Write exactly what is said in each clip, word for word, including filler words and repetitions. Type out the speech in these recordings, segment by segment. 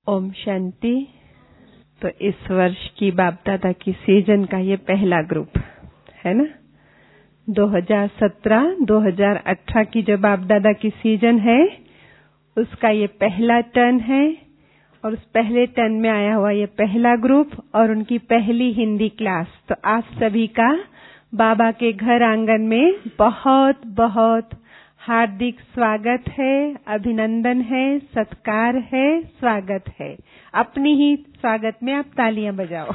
ओम शांति। तो इस वर्ष की बाप दादा की सीजन का ये पहला ग्रुप है ना। दो हज़ार सत्रह दो हज़ार अठारह की जो बाप दादा की सीजन है उसका ये पहला टर्न है और उस पहले टर्न में आया हुआ ये पहला ग्रुप और उनकी पहली हिंदी क्लास। तो आप सभी का बाबा के घर आंगन में बहुत बहुत हार्दिक स्वागत है, अभिनंदन है, सत्कार है, स्वागत है। अपनी ही स्वागत में आप तालियां बजाओ।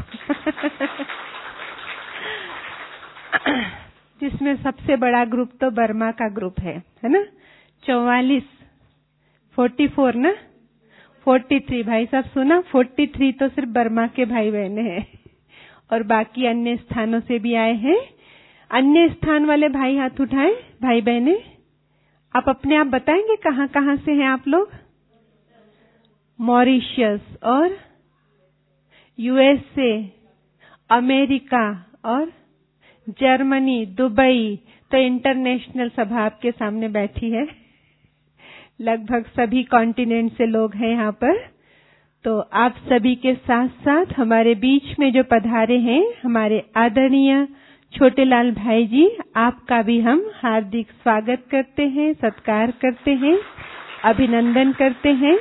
जिसमें सबसे बड़ा ग्रुप तो बर्मा का ग्रुप है, है ना। चौवालीस, फोर्टी फोर ना, फोर्टी थ्री। भाई साहब सुना, फोर्टी थ्री तो सिर्फ बर्मा के भाई बहने हैं और बाकी अन्य स्थानों से भी आए हैं। अन्य स्थान वाले भाई हाथ उठाएं, भाई बहने। आप अपने आप बताएंगे कहाँ कहाँ से हैं आप लोग। मॉरिशस और यूएसए, अमेरिका और जर्मनी, दुबई। तो इंटरनेशनल सभा आपके सामने बैठी है। लगभग सभी कॉन्टिनेंट से लोग हैं यहाँ पर। तो आप सभी के साथ साथ हमारे बीच में जो पधारे हैं हमारे आदरणीय छोटे लाल भाई जी, आपका भी हम हार्दिक स्वागत करते हैं, सत्कार करते हैं, अभिनंदन करते हैं।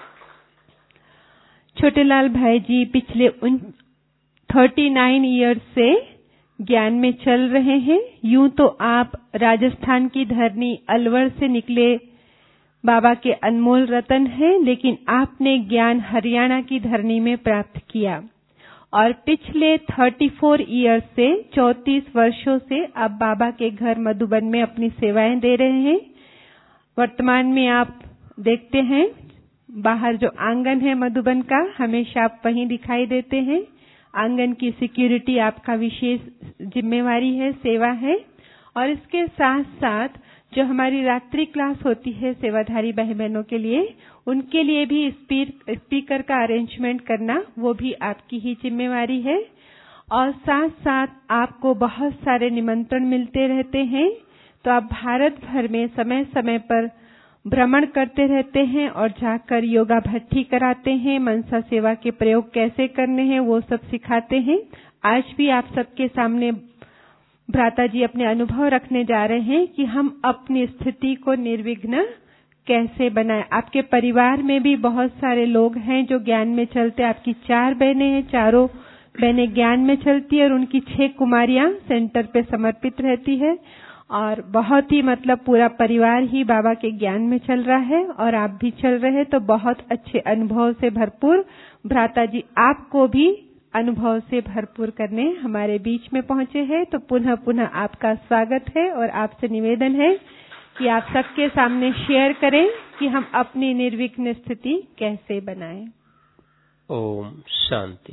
छोटे लाल भाई जी पिछले उन थर्टी नाइन इयर्स से ज्ञान में चल रहे हैं। यूं तो आप राजस्थान की धरनी अलवर से निकले बाबा के अनमोल रतन हैं, लेकिन आपने ज्ञान हरियाणा की धरनी में प्राप्त किया और पिछले चौंतीस इयर्स से चौंतीस वर्षों से आप बाबा के घर मधुबन में अपनी सेवाएं दे रहे हैं। वर्तमान में आप देखते हैं बाहर जो आंगन है मधुबन का, हमेशा आप वहीं दिखाई देते हैं। आंगन की सिक्योरिटी आपका विशेष जिम्मेवारी है, सेवा है। और इसके साथ साथ जो हमारी रात्रि क्लास होती है सेवाधारी भाई बहनों के लिए, उनके लिए भी स्पीकर का अरेंजमेंट करना वो भी आपकी ही जिम्मेवारी है। और साथ साथ आपको बहुत सारे निमंत्रण मिलते रहते हैं। तो आप भारत भर में समय समय पर भ्रमण करते रहते हैं और जाकर योगा भट्टी कराते हैं, मनसा सेवा के प्रयोग कैसे करने हैं वो सब सिखाते हैं। आज भी आप सबके सामने भ्राता जी अपने अनुभव रखने जा रहे हैं कि हम अपनी स्थिति को निर्विघ्न कैसे बनाएं। आपके परिवार में भी बहुत सारे लोग हैं जो ज्ञान में चलते। आपकी चार बहनें हैं, चारों बहनें ज्ञान में चलती है और उनकी छह कुमारियां सेंटर पे समर्पित रहती है और बहुत ही मतलब पूरा परिवार ही बाबा के ज्ञान में चल रहा है और आप भी चल रहे हैं। तो बहुत अच्छे अनुभव से भरपूर भ्राता जी आपको भी अनुभव से भरपूर करने हमारे बीच में पहुंचे हैं। तो पुनः पुनः आपका स्वागत है और आपसे निवेदन है कि आप सबके सामने शेयर करें कि हम अपनी निर्विघ्न स्थिति कैसे बनाएं। ओम शांति।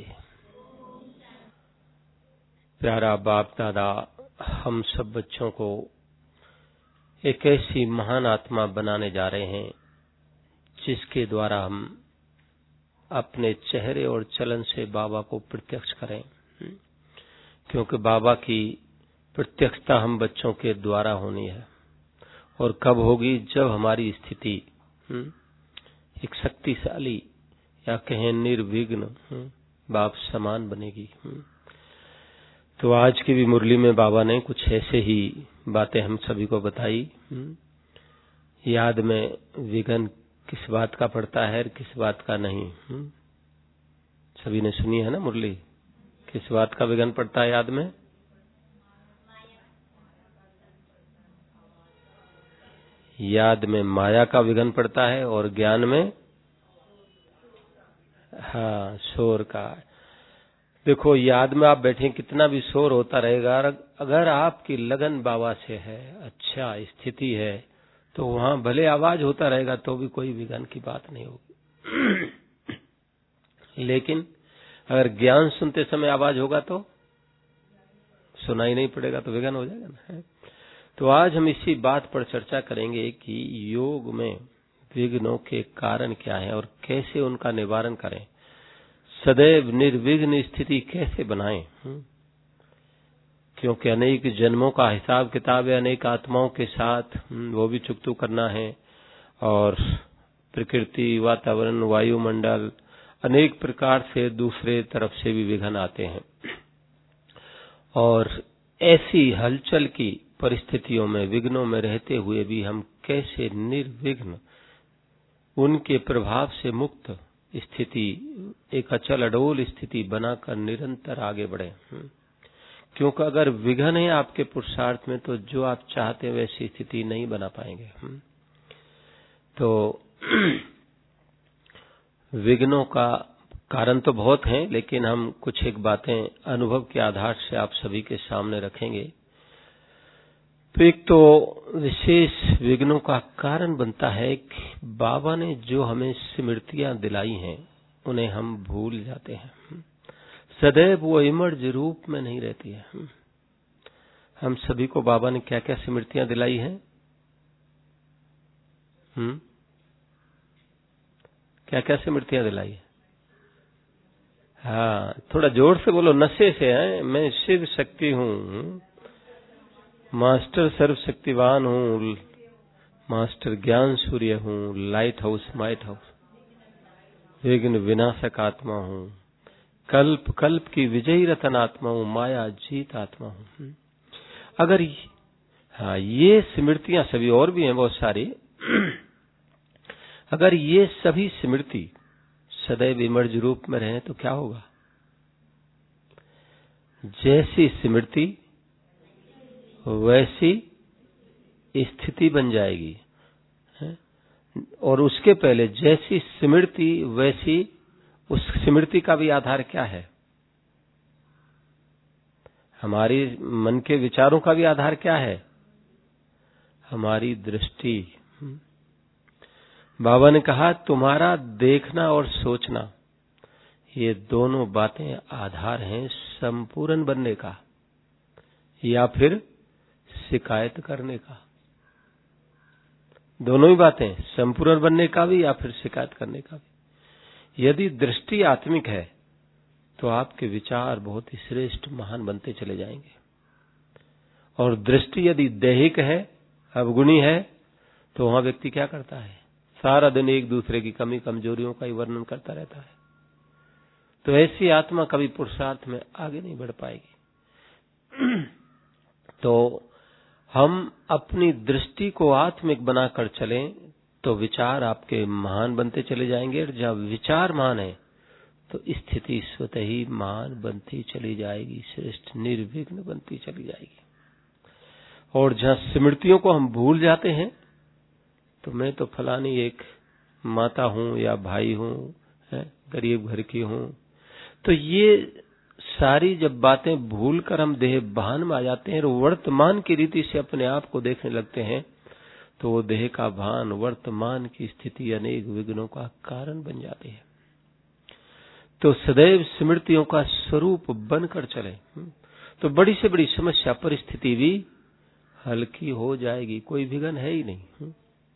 प्यारा बाप दादा हम सब बच्चों को एक ऐसी महान आत्मा बनाने जा रहे हैं जिसके द्वारा हम अपने चेहरे और चलन से बाबा को प्रत्यक्ष करें, क्योंकि बाबा की प्रत्यक्षता हम बच्चों के द्वारा होनी है। और कब होगी? जब हमारी स्थिति एक शक्तिशाली या कहें निर्विघ्न बाप समान बनेगी। तो आज की भी मुरली में बाबा ने कुछ ऐसे ही बातें हम सभी को बताई। याद में विघ्न किस बात का पड़ता है और किस बात का नहीं। सभी ने सुनी है ना मुरली? किस बात का विघ्न पड़ता है याद में? याद में माया का विघ्न पड़ता है और ज्ञान में हाँ शोर का। देखो याद में आप बैठे कितना भी शोर होता रहेगा, अगर आपकी लगन बाबा से है, अच्छा स्थिति है, तो वहां भले आवाज होता रहेगा तो भी कोई विघ्न की बात नहीं होगी। लेकिन अगर ज्ञान सुनते समय आवाज होगा तो सुनाई नहीं पड़ेगा, तो विघ्न हो जाएगा ना। तो आज हम इसी बात पर चर्चा करेंगे कि योग में विघ्नों के कारण क्या है और कैसे उनका निवारण करें, सदैव निर्विघ्न स्थिति कैसे बनाएं। क्योंकि अनेक जन्मों का हिसाब किताब है, अनेक आत्माओं के साथ वो भी चुकतू करना है और प्रकृति, वातावरण, वायुमंडल अनेक प्रकार से दूसरे तरफ से भी विघ्न आते हैं। और ऐसी हलचल की परिस्थितियों में, विघ्नों में रहते हुए भी हम कैसे निर्विघ्न उनके प्रभाव से मुक्त स्थिति, एक अचल अडोल स्थिति बनाकर निरंतर आगे बढ़े। क्योंकि अगर विघ्न है आपके पुरुषार्थ में, तो जो आप चाहते हैं वैसी स्थिति नहीं बना पाएंगे। तो विघ्नों का कारण तो बहुत हैं, लेकिन हम कुछ एक बातें अनुभव के आधार से आप सभी के सामने रखेंगे। तो एक तो विशेष विघ्नों का कारण बनता है कि बाबा ने जो हमें स्मृतियां दिलाई हैं उन्हें हम भूल जाते हैं। सदैव वो इमर्ज रूप में नहीं रहती है। हम सभी को बाबा ने क्या क्या स्मृतियां दिलाई हैं? हम्म क्या क्या स्मृतियां दिलाई है? हाँ, थोड़ा जोर से बोलो, नशे से है। मैं शिव शक्ति हूँ, मास्टर सर्वशक्तिवान हूँ, मास्टर ज्ञान सूर्य हूँ, लाइट हाउस माइट हाउस, विघ्न विनाशक आत्मा हूँ, कल्प कल्प की विजयी रतन आत्मा हूँ, माया जीत आत्मा हूँ। अगर हाँ ये स्मृतियां सभी और भी हैं बहुत सारी, अगर ये सभी स्मृति सदैव इमर्ज रूप में रहे तो क्या होगा? जैसी स्मृति वैसी स्थिति बन जाएगी। और उसके पहले जैसी स्मृति वैसी, उस स्मृति का भी आधार क्या है? हमारी मन के विचारों का भी आधार क्या है? हमारी दृष्टि। बाबा ने कहा तुम्हारा देखना और सोचना, ये दोनों बातें आधार हैं संपूर्ण बनने का या फिर शिकायत करने का। दोनों ही बातें, संपूर्ण बनने का भी या फिर शिकायत करने का भी। यदि दृष्टि आत्मिक है तो आपके विचार बहुत ही श्रेष्ठ महान बनते चले जाएंगे। और दृष्टि यदि दैहिक है, अवगुणी है, तो वहां व्यक्ति क्या करता है? सारा दिन एक दूसरे की कमी कमजोरियों का ही वर्णन करता रहता है। तो ऐसी आत्मा कभी पुरुषार्थ में आगे नहीं बढ़ पाएगी। तो हम अपनी दृष्टि को आत्मिक बनाकर चलें तो विचार आपके महान बनते चले जाएंगे। और जब विचार महान है तो स्थिति स्वतः ही महान बनती चली जाएगी, श्रेष्ठ निर्विघ्न बनती चली जाएगी। और जहां स्मृतियों को हम भूल जाते हैं, तो मैं तो फलानी एक माता हूं या भाई हूं, गरीब घर की हूं, तो ये सारी जब बातें भूलकर हम देह भान में आ जाते हैं और वर्तमान की रीति से अपने आप को देखने लगते हैं, तो वो देह का भान, वर्तमान की स्थिति अनेक विघ्नों का कारण बन जाती है। तो सदैव स्मृतियों का स्वरूप बनकर चले तो बड़ी से बड़ी समस्या परिस्थिति भी हल्की हो जाएगी, कोई विघ्न है ही नहीं।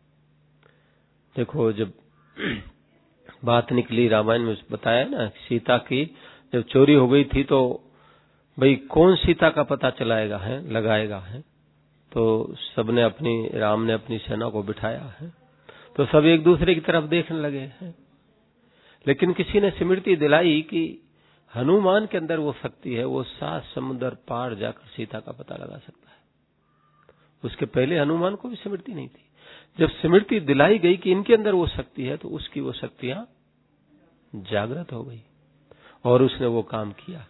देखो, जब बात निकली रामायण में बताया ना, सीता की जब चोरी हो गई थी, तो भाई कौन सीता का पता चलाएगा है लगाएगा है? तो सबने अपनी राम ने अपनी सेना को बिठाया है, तो सब एक दूसरे की तरफ देखने लगे हैं। लेकिन किसी ने स्मृति दिलाई कि हनुमान के अंदर वो शक्ति है, वो सात समुद्र पार जाकर सीता का पता लगा सकता है। उसके पहले हनुमान को भी स्मृति नहीं थी। जब स्मृति दिलाई गई कि इनके अंदर वो शक्ति है, तो उसकी वो शक्तियां जागृत हो गई और उसने वो काम किया।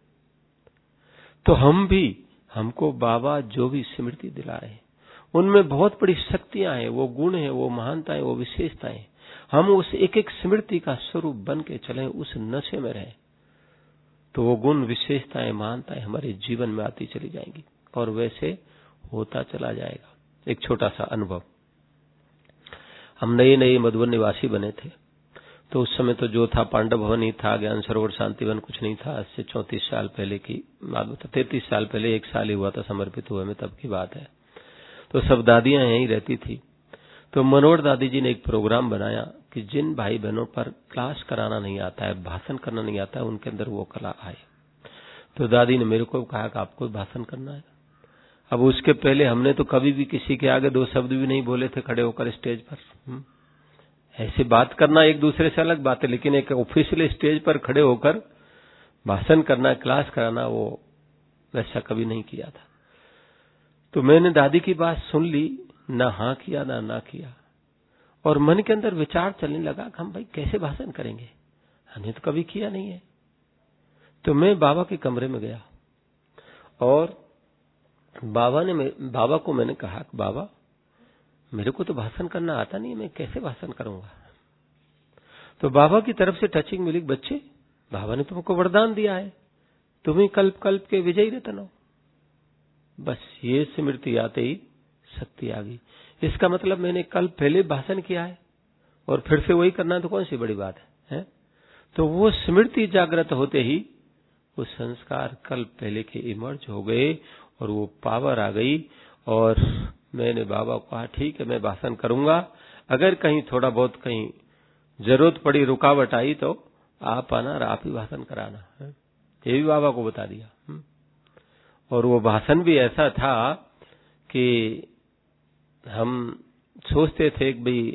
तो हम भी, हमको बाबा जो भी स्मृति दिलाए उनमें बहुत बड़ी शक्तियां हैं, वो गुण हैं, वो महानताएं, वो विशेषताएं। हम उस एक एक स्मृति का स्वरूप बन के चलें, उस नशे में रहें, तो वो गुण, विशेषताएं, महानताएं हमारे जीवन में आती चली जाएंगी और वैसे होता चला जाएगा। एक छोटा सा अनुभव, हम नए नए मधुबन निवासी बने थे, तो उस समय तो जो था पांडव भवन ही था, ज्ञान सरोवर शांतिवन कुछ नहीं था। आज से चौंतीस साल पहले की बात, तैतीस साल पहले, एक साल ही हुआ था समर्पित हुए में, तब की बात है। तो सब दादियां यहीं रहती थी। तो मनोहर दादी जी ने एक प्रोग्राम बनाया कि जिन भाई बहनों पर क्लास कराना नहीं आता है, भाषण करना नहीं आता है, उनके अंदर वो कला आए। तो दादी ने मेरे को कहा कि आपको भाषण करना है। अब उसके पहले हमने तो कभी भी किसी के आगे दो शब्द भी नहीं बोले थे खड़े होकर स्टेज पर। ऐसे बात करना एक दूसरे से अलग बात है, लेकिन एक ऑफिशियल स्टेज पर खड़े होकर भाषण करना, क्लास कराना, वो वैसा कभी नहीं किया था। तो मैंने दादी की बात सुन ली, ना हाँ किया ना ना किया, और मन के अंदर विचार चलने लगा कि हम भाई कैसे भाषण करेंगे, हमने तो कभी किया नहीं है। तो मैं बाबा के कमरे में गया और बाबा ने बाबा को मैंने कहा कि बाबा, मेरे को तो भाषण करना आता नहीं, मैं कैसे भाषण करूंगा। तो बाबा की तरफ से टचिंग मिली, बच्चे बाबा ने तुमको वरदान दिया है, तुम्हें कल्प कल्प के विजयी रतन हो। बस ये स्मृति आते ही शक्ति आ गई। इसका मतलब मैंने कल पहले भाषण किया है और फिर से वही करना तो कौन सी बड़ी बात है, है? तो वो स्मृति जागृत होते ही वो संस्कार कल पहले के इमर्ज हो गए और वो पावर आ गई। और मैंने बाबा को कहा ठीक है मैं भाषण करूंगा, अगर कहीं थोड़ा बहुत कहीं जरूरत पड़ी, रुकावट आई तो आप आना और आप ही भाषण कराना, है? ये भी बाबा को बता दिया। और वो भाषण भी ऐसा था कि हम सोचते थे कि भाई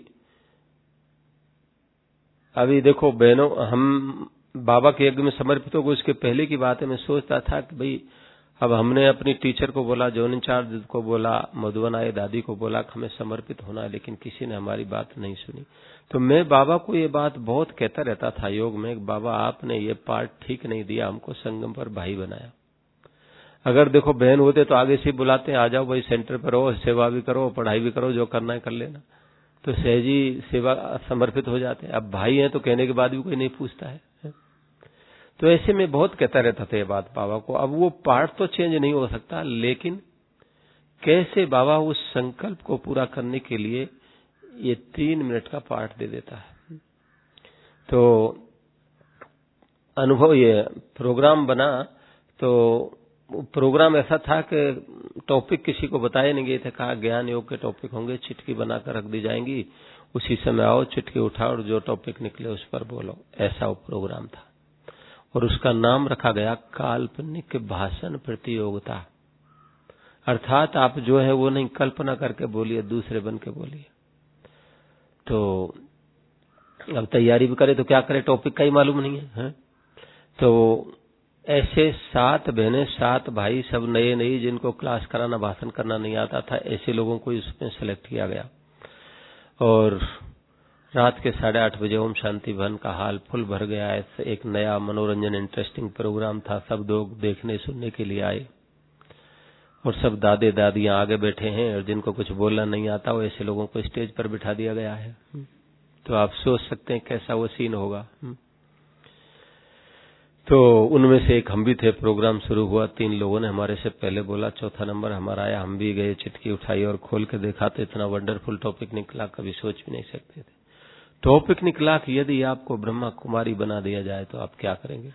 अभी देखो बहनों, हम बाबा के यज्ञ में समर्पित हो गए, उसके पहले की बात है। मैं सोचता था कि भाई अब हमने अपनी टीचर को बोला, जोन इंचार्ज को बोला, मधुबन आए दादी को बोला कि हमें समर्पित होना है, लेकिन किसी ने हमारी बात नहीं सुनी। तो मैं बाबा को ये बात बहुत कहता रहता था योग में, बाबा आपने ये पार्ट ठीक नहीं दिया, हमको संगम पर भाई बनाया। अगर देखो बहन होते तो आगे से बुलाते, आ जाओ भाई सेंटर पर हो, सेवा भी करो, पढ़ाई भी करो, जो करना है कर लेना, तो सहजी सेवा समर्पित हो जाते। अब भाई हैं तो कहने के बाद भी कोई नहीं पूछता है। तो ऐसे में बहुत कहता रहता था ये बात बाबा को। अब वो पार्ट तो चेंज नहीं हो सकता, लेकिन कैसे बाबा उस संकल्प को पूरा करने के लिए ये तीन मिनट का पार्ट दे देता है। तो अनुभव ये प्रोग्राम बना, तो प्रोग्राम ऐसा था कि टॉपिक किसी को बताए नहीं गए थे, कहा ज्ञान योग के टॉपिक होंगे, चिट्ठी बनाकर रख दी जाएंगी, उसी समय आओ, चिट्ठी उठाओ और जो टॉपिक निकले उस पर बोलो, ऐसा वो प्रोग्राम था। और उसका नाम रखा गया काल्पनिक भाषण प्रतियोगिता। अर्थात आप जो है वो नहीं कल्पना करके बोलिए, दूसरे बन के बोलिए। तो अब तैयारी भी करे तो क्या करे, टॉपिक का ही मालूम नहीं है, है? तो ऐसे सात बहनें सात भाई सब नए नए जिनको क्लास कराना भाषण करना नहीं आता था, ऐसे लोगों को इसमें सेलेक्ट किया गया। और रात के साढ़े आठ बजे ओम शांति भवन का हाल फुल भर गया। ऐसे एक नया मनोरंजन इंटरेस्टिंग प्रोग्राम था, सब लोग देखने सुनने के लिए आए और सब दादे दादियां आगे बैठे हैं और जिनको कुछ बोलना नहीं आता वो ऐसे लोगों को स्टेज पर बिठा दिया गया है। तो आप सोच सकते हैं कैसा वो सीन होगा। तो उनमें से एक हम भी थे। प्रोग्राम शुरू हुआ, तीन लोगों ने हमारे से पहले बोला, चौथा नंबर हमारा आया, हम भी गए, चिट्ठी उठाई और खोल के देखा तो इतना वंडरफुल टॉपिक निकला, कभी सोच भी नहीं सकते थे। टॉपिक निकला कि यदि आपको ब्रह्मा कुमारी बना दिया जाए तो आप क्या करेंगे।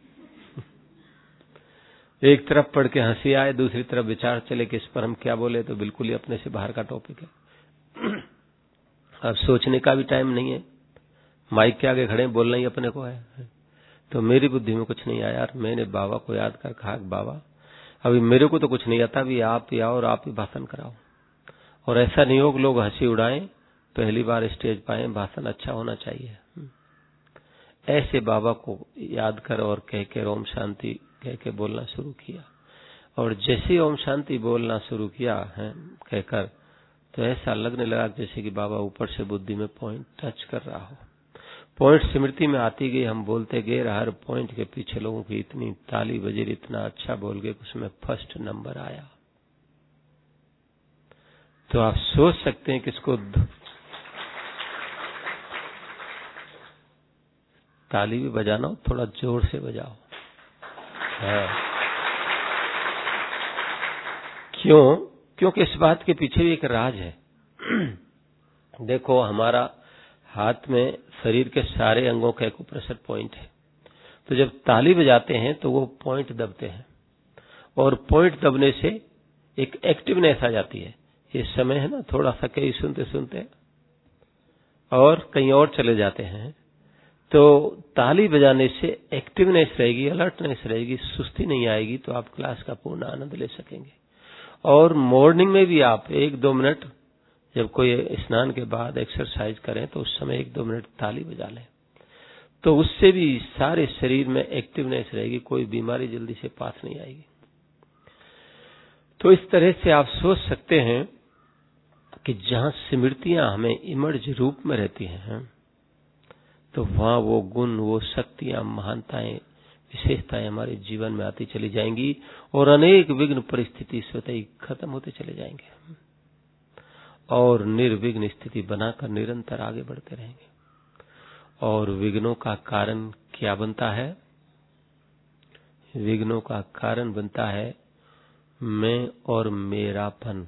एक तरफ पढ़ के हंसी आए, दूसरी तरफ विचार चले कि इस पर हम क्या बोले, तो बिल्कुल ही अपने से बाहर का टॉपिक है। अब सोचने का भी टाइम नहीं है, माइक के आगे खड़े बोलना ही अपने को है। तो मेरी बुद्धि में कुछ नहीं आया। मैंने बाबा को याद कर कहा, बाबा अभी मेरे को तो कुछ नहीं आता, अभी आप ही आओ और आप ही भाषण कराओ। और ऐसा नहीं हो कि लोग हंसी उड़ाएं, पहली बार स्टेज पाए, भाषण अच्छा होना चाहिए। ऐसे बाबा को याद कर और कह के ओम शांति कह के बोलना शुरू किया। और जैसे ओम शांति बोलना शुरू किया है कहकर, तो ऐसा लगने लगा जैसे कि बाबा ऊपर से बुद्धि में पॉइंट टच कर रहा हो। पॉइंट स्मृति में आती गई, हम बोलते गए, हर पॉइंट के पीछे लोगों की इतनी ताली बजी, इतना अच्छा बोल गए, उसमें फर्स्ट नंबर आया। तो आप सोच सकते हैं कि इसको ताली भी बजाना हो, थोड़ा जोर से बजाओ। हाँ। क्यों? क्योंकि इस बात के पीछे भी एक राज है। देखो, हमारा हाथ में शरीर के सारे अंगों का एक प्रेशर पॉइंट है। तो जब ताली बजाते हैं तो वो पॉइंट दबते हैं और पॉइंट दबने से एक एक्टिवनेस आ जाती है। ये समय है ना, थोड़ा सा कहीं सुनते सुनते और कहीं और चले जाते हैं। तो ताली बजाने से एक्टिवनेस रहेगी, अलर्टनेस रहेगी, सुस्ती नहीं आएगी, तो आप क्लास का पूर्ण आनंद ले सकेंगे। और मॉर्निंग में भी आप एक दो मिनट जब कोई स्नान के बाद एक्सरसाइज करें तो उस समय एक दो मिनट ताली बजा लें, तो उससे भी सारे शरीर में एक्टिवनेस रहेगी, कोई बीमारी जल्दी से पास नहीं आएगी। तो इस तरह से आप सोच सकते हैं कि जहां स्मृतियां हमें इमर्ज रूप में रहती हैं, तो वहां वो गुण, वो शक्तियां, महानताएं, विशेषताएं हमारे जीवन में आती चली जाएंगी और अनेक विघ्न परिस्थिति स्वतः ही खत्म होते चले जाएंगे और निर्विघ्न स्थिति बनाकर निरंतर आगे बढ़ते रहेंगे। और विघ्नों का कारण क्या बनता है? विघ्नों का कारण बनता है मैं और मेरापन।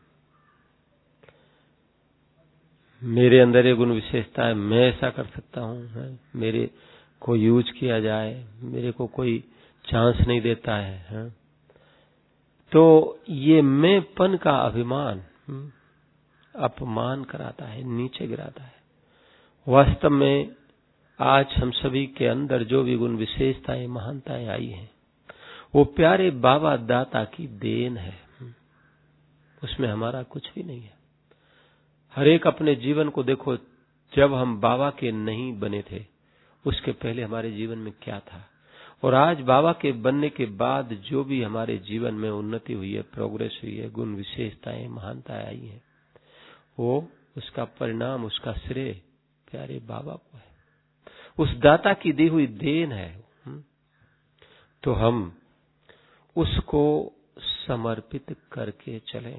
मेरे अंदर ये गुण विशेषता है, मैं ऐसा कर सकता हूं, मेरे को यूज किया जाए, मेरे को कोई चांस नहीं देता है, है? तो ये मैंपन का अभिमान अपमान कराता है, नीचे गिराता है। वास्तव में आज हम सभी के अंदर जो भी गुण विशेषताएं, महानताएं आई हैं, वो प्यारे बाबा दाता की देन है, उसमें हमारा कुछ भी नहीं है। हर एक अपने जीवन को देखो, जब हम बाबा के नहीं बने थे उसके पहले हमारे जीवन में क्या था, और आज बाबा के बनने के बाद जो भी हमारे जीवन में उन्नति हुई है, प्रोग्रेस हुई है, गुण विशेषताएं, महानताएं आई हैं, वो उसका परिणाम, उसका श्रेय प्यारे बाबा को है, उस दाता की दी हुई देन है। तो हम उसको समर्पित करके चलें,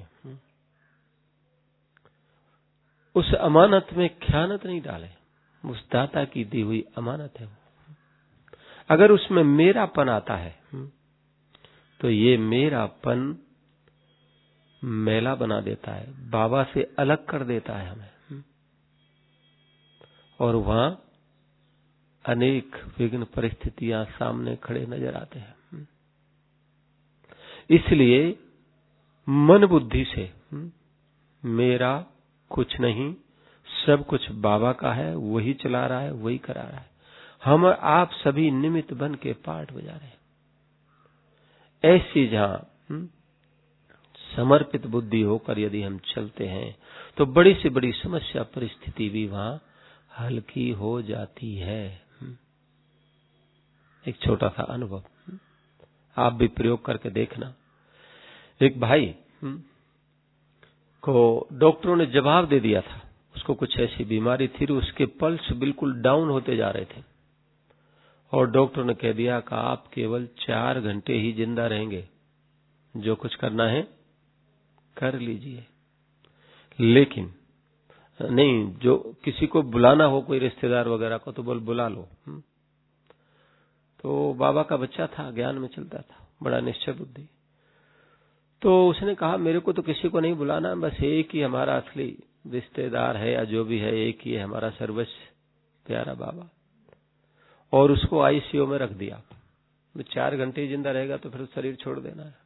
उस अमानत में ख्यानत नहीं डालें। उस दाता की दी हुई अमानत है। अगर उसमें मेरापन आता है तो ये मेरापन मैला बना देता है, बाबा से अलग कर देता है हमें, और वहां अनेक विघ्न परिस्थितियां सामने खड़े नजर आते हैं। इसलिए मन बुद्धि से मेरा कुछ नहीं, सब कुछ बाबा का है, वही चला रहा है, वही करा रहा है, हम आप सभी निमित्त बन के पार्ट बजा रहे हैं। ऐसी जहां समर्पित बुद्धि होकर यदि हम चलते हैं तो बड़ी से बड़ी समस्या परिस्थिति भी वहां हल्की हो जाती है। एक छोटा सा अनुभव आप भी प्रयोग करके देखना। एक भाई को डॉक्टरों ने जवाब दे दिया था, उसको कुछ ऐसी बीमारी थी, उसके पल्स बिल्कुल डाउन होते जा रहे थे, और डॉक्टर ने कह दिया कि आप केवल चार घंटे ही जिंदा रहेंगे, जो कुछ करना है कर लीजिए, लेकिन नहीं, जो किसी को बुलाना हो, कोई रिश्तेदार वगैरह को, तो बोल बुला लो। तो बाबा का बच्चा था, ज्ञान में चलता था, बड़ा निश्चय बुद्धि। तो उसने कहा मेरे को तो किसी को नहीं बुलाना, बस एक ही हमारा असली रिश्तेदार है, या जो भी है एक ही है हमारा सर्वस्व प्यारा बाबा। और उसको आईसीयू में रख दिया। चार घंटे ही जिंदा रहेगा तो फिर शरीर छोड़ देना है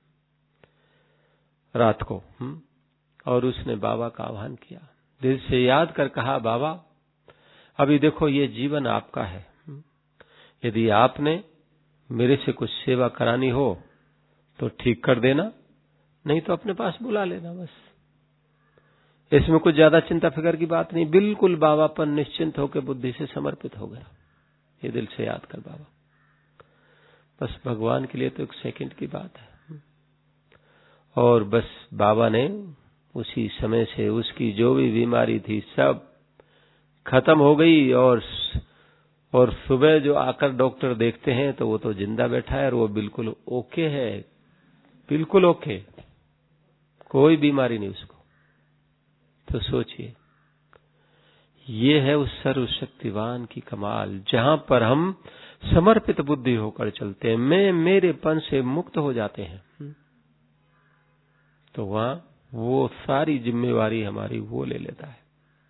रात को। हुँ? और उसने बाबा का आह्वान किया, दिल से याद कर कहा, बाबा अभी देखो ये जीवन आपका है, यदि आपने मेरे से कुछ सेवा करानी हो तो ठीक कर देना, नहीं तो अपने पास बुला लेना, बस। इसमें कुछ ज्यादा चिंता फिक्र की बात नहीं, बिल्कुल बाबा पर निश्चिंत होकर बुद्धि से समर्पित हो गया। ये दिल से याद कर बाबा, बस भगवान के लिए तो एक सेकंड की बात है। और बस बाबा ने उसी समय से उसकी जो भी बीमारी थी सब खत्म हो गई। और और सुबह जो आकर डॉक्टर देखते हैं तो वो तो जिंदा बैठा है और वो बिल्कुल ओके है, बिल्कुल ओके, कोई बीमारी नहीं उसको। तो सोचिए, ये है उस सर्वशक्तिवान की कमाल, जहां पर हम समर्पित बुद्धि होकर चलते हैं, मैं मेरेपन से मुक्त हो जाते हैं, तो वहां वो सारी जिम्मेवारी हमारी वो ले लेता है।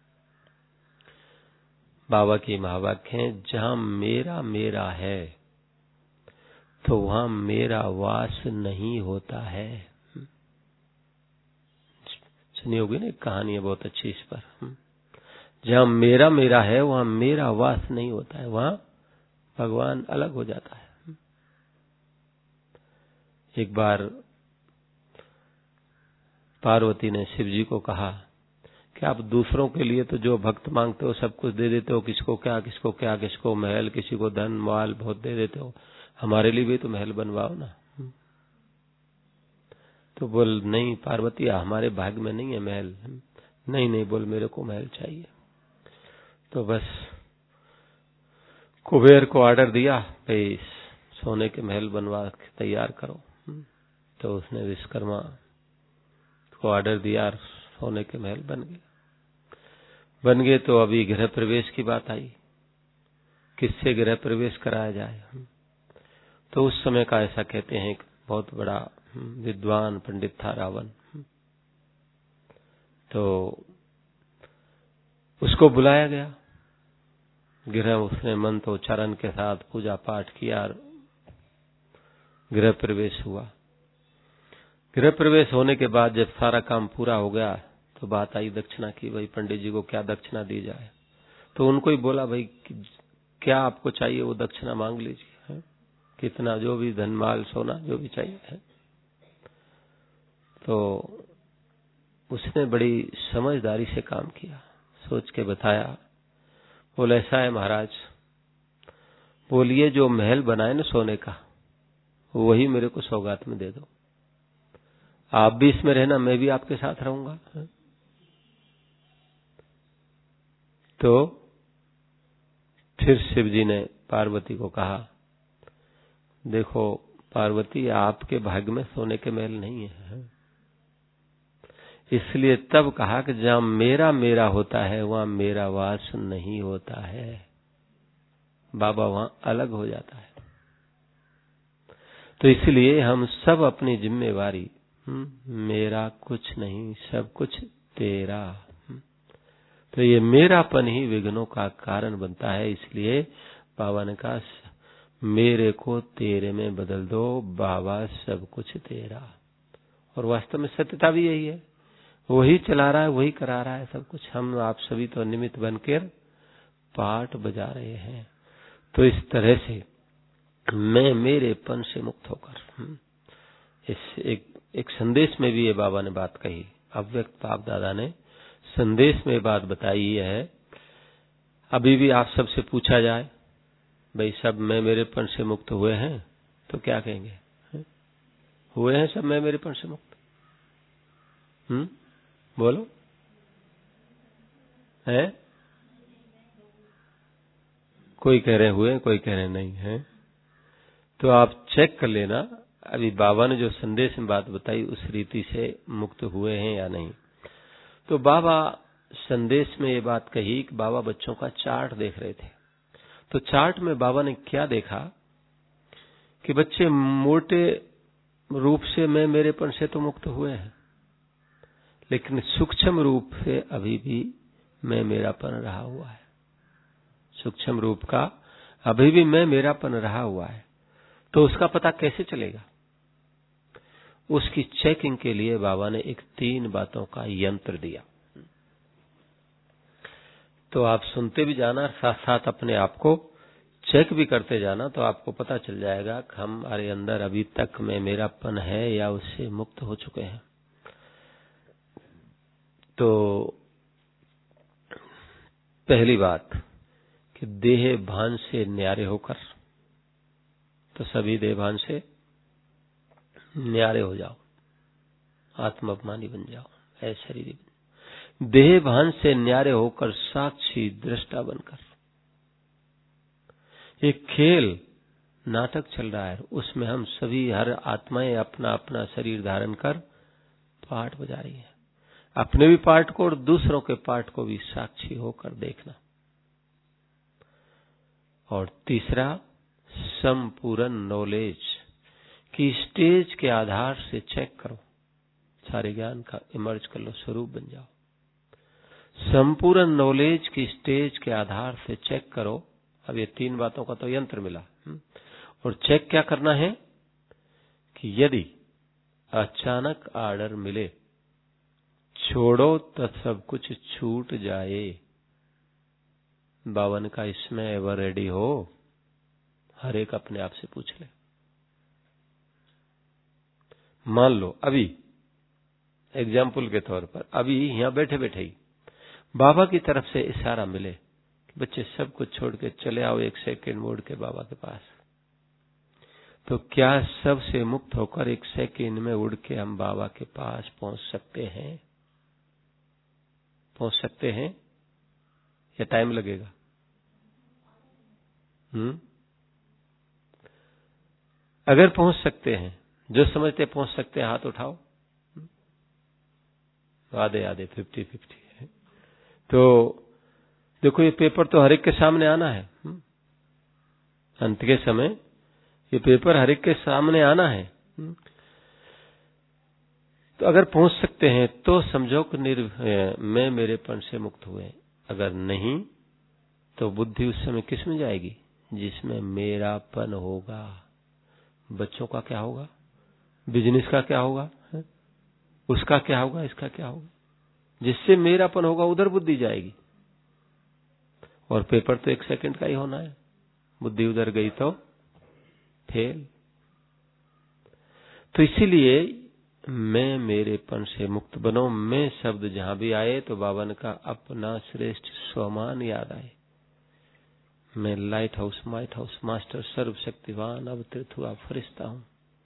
बाबा की महावाक्य है, जहां मेरा मेरा है तो वहां मेरा वास नहीं होता है। सुनी होगी ना, कहानी है बहुत अच्छी इस पर। जहां मेरा मेरा है वहां मेरा वास नहीं होता है, वहां भगवान अलग हो जाता है। एक बार पार्वती ने शिव जी को कहा कि आप दूसरों के लिए तो जो भक्त मांगते हो सब कुछ दे देते हो, किसको क्या किसको क्या, किसको महल, किसी को धन माल बहुत दे देते हो, हमारे लिए भी तो महल बनवाओ ना। तो बोल नहीं पार्वती, हमारे भाग्य में नहीं है महल। नहीं नहीं बोल, मेरे को महल चाहिए। तो बस कुबेर को ऑर्डर दिया, भाई सोने के महल बनवा के तैयार करो। तो उसने विश्वकर्मा को ऑर्डर दिया, सोने के महल बन गए। बन गए तो अभी गृह प्रवेश की बात आई, किससे गृह प्रवेश कराया जाए। तो उस समय का ऐसा कहते हैं, बहुत बड़ा विद्वान पंडित था रावण। तो उसको बुलाया गया, गृह उसने मंत्रोच्चारण के साथ पूजा पाठ किया और गृह प्रवेश हुआ। गृह प्रवेश होने के बाद जब सारा काम पूरा हो गया तो बात आई दक्षिणा की, भाई पंडित जी को क्या दक्षिणा दी जाए। तो उनको ही बोला, भाई क्या आपको चाहिए वो दक्षिणा मांग लीजिए, है? कितना जो भी धन माल सोना जो भी चाहिए है। तो उसने बड़ी समझदारी से काम किया, सोच के बताया। बोले ऐसा है महाराज, बोलिए जो महल बनाए ना सोने का, वही मेरे को सौगात में दे दो। आप भी इसमें रहना, मैं भी आपके साथ रहूंगा। तो फिर शिव जी ने पार्वती को कहा, देखो पार्वती, आपके भाग्य में सोने के महल नहीं है, इसलिए तब कहा कि जहां मेरा मेरा होता है वहां मेरा वास नहीं होता है। बाबा वहां अलग हो जाता है। तो इसलिए हम सब अपनी जिम्मेवारी, मेरा कुछ नहीं सब कुछ तेरा, तो ये मेरापन ही विघ्नों का कारण बनता है। इसलिए बाबा ने कहा मेरे को तेरे में बदल दो, बाबा सब कुछ तेरा। और वास्तव में सत्यता भी यही है, वही चला रहा है, वही करा रहा है सब कुछ। हम आप सभी तो निमित्त बनकर पाठ बजा रहे हैं। तो इस तरह से मैं मेरेपन से मुक्त होकर, इस एक एक संदेश में भी ये बाबा ने बात कही, अव्यक्त बाप दादा ने संदेश में बात बताई है। अभी भी आप सबसे पूछा जाए, भाई सब मैं मेरेपन से मुक्त हुए हैं, तो क्या कहेंगे? है? हुए हैं सब मैं मेरेपन से मुक्त? हम्म बोलो, है? कोई कह रहे हुए, कोई कह रहे नहीं है। तो आप चेक कर लेना, अभी बाबा ने जो संदेश में बात बताई उस रीति से मुक्त हुए हैं या नहीं। तो बाबा संदेश में ये बात कही कि बाबा बच्चों का चार्ट देख रहे थे। तो चार्ट में बाबा ने क्या देखा कि बच्चे मोटे रूप से मैं मेरेपन से तो मुक्त हुए हैं, लेकिन सूक्ष्म रूप से अभी भी मैं मेरापन रहा हुआ है। सूक्ष्म रूप का अभी भी मैं मेरापन रहा हुआ है। तो उसका पता कैसे चलेगा? उसकी चेकिंग के लिए बाबा ने एक तीन बातों का यंत्र दिया। तो आप सुनते भी जाना, साथ साथ अपने आप को चेक भी करते जाना, तो आपको पता चल जाएगा कि हमारे अंदर अभी तक में मेरापन है या उससे मुक्त हो चुके हैं। तो पहली बात कि देह भान से न्यारे होकर, तो सभी देह भान से न्यारे हो जाओ, आत्माभिमानी बन जाओ, ऐ शरीरी बन। देह भान से न्यारे होकर साक्षी दृष्टा बनकर, एक खेल नाटक चल रहा है, उसमें हम सभी हर आत्माएं अपना अपना शरीर धारण कर पाठ बजा रही है। अपने भी पाठ को और दूसरों के पाठ को भी साक्षी होकर देखना। और तीसरा, संपूर्ण नॉलेज की स्टेज के आधार से चेक करो, सारे ज्ञान का इमर्ज कर लो, स्वरूप बन जाओ। संपूर्ण नॉलेज की स्टेज के आधार से चेक करो। अब ये तीन बातों का तो यंत्र मिला, और चेक क्या करना है कि यदि अचानक आर्डर मिले, छोड़ो तो सब कुछ छूट जाए। बावन का इसमें एवर रेडी हो, हर एक अपने आप से पूछ ले। मान लो अभी एग्जाम्पल के तौर पर, अभी यहां बैठे बैठे ही बाबा की तरफ से इशारा मिले कि बच्चे सब कुछ छोड़ के चले आओ एक सेकंड मोड़ के बाबा के पास, तो क्या सब से मुक्त होकर एक सेकंड में उड़ के हम बाबा के पास पहुंच सकते हैं? पहुंच सकते हैं या टाइम लगेगा? हम्म अगर पहुंच सकते हैं, जो समझते पहुंच सकते हैं हाथ उठाओ। आधे आधे फिफ्टी फिफ्टी है। तो देखो ये पेपर तो हर एक के सामने आना है। अंत के समय ये पेपर हर एक के सामने आना है। तो अगर पहुंच सकते हैं तो समझो कि निर् मैं मेरेपन से मुक्त हुए। अगर नहीं तो बुद्धि उस समय किस में जाएगी? जिसमें मेरापन होगा। बच्चों का क्या होगा? बिजनेस का क्या होगा? उसका क्या होगा? इसका क्या होगा? जिससे मेरापन होगा उधर बुद्धि जाएगी। और पेपर तो एक सेकंड का ही होना है। बुद्धि उधर गई तो फेल। तो इसीलिए मैं मेरेपन से मुक्त बनो। मैं शब्द जहां भी आए तो बाबा ने कहा अपना श्रेष्ठ स्वमान याद आए। मैं light house might house master सर्वशक्तिवान अवतरित हुआ फरिश्ता हूं।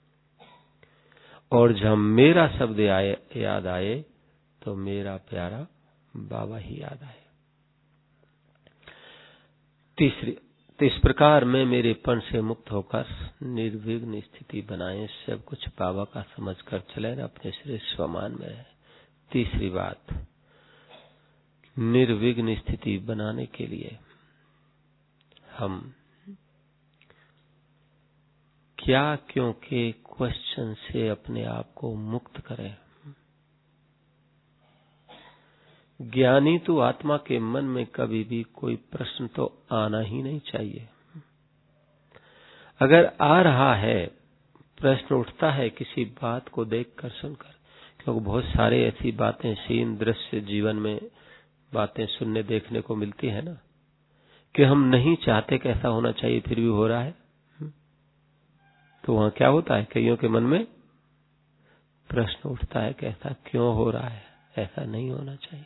और जब मेरा शब्द आए याद आए तो मेरा प्यारा बाबा ही याद आए। तीसरी, तो इस प्रकार मैं मेरेपन से मुक्त होकर निर्विघ्न स्थिति बनाए, सब कुछ बाबा का समझकर चले न अपने श्रेष्ठ स्वमान में रहे। तीसरी बात, निर्विघ्न स्थिति बनाने के लिए हम क्या क्यों के क्वेश्चन से अपने आप को मुक्त करें। ज्ञानी तो आत्मा के मन में कभी भी कोई प्रश्न तो आना ही नहीं चाहिए। अगर आ रहा है, प्रश्न उठता है किसी बात को देखकर सुनकर, क्योंकि बहुत सारे ऐसी बातें, सीन, दृश्य जीवन में बातें सुनने देखने को मिलती है ना, कि हम नहीं चाहते कि ऐसा होना चाहिए फिर भी हो रहा है। तो वहां क्या होता है? कईयों के मन में प्रश्न उठता है कि ऐसा क्यों हो रहा है, ऐसा नहीं होना चाहिए,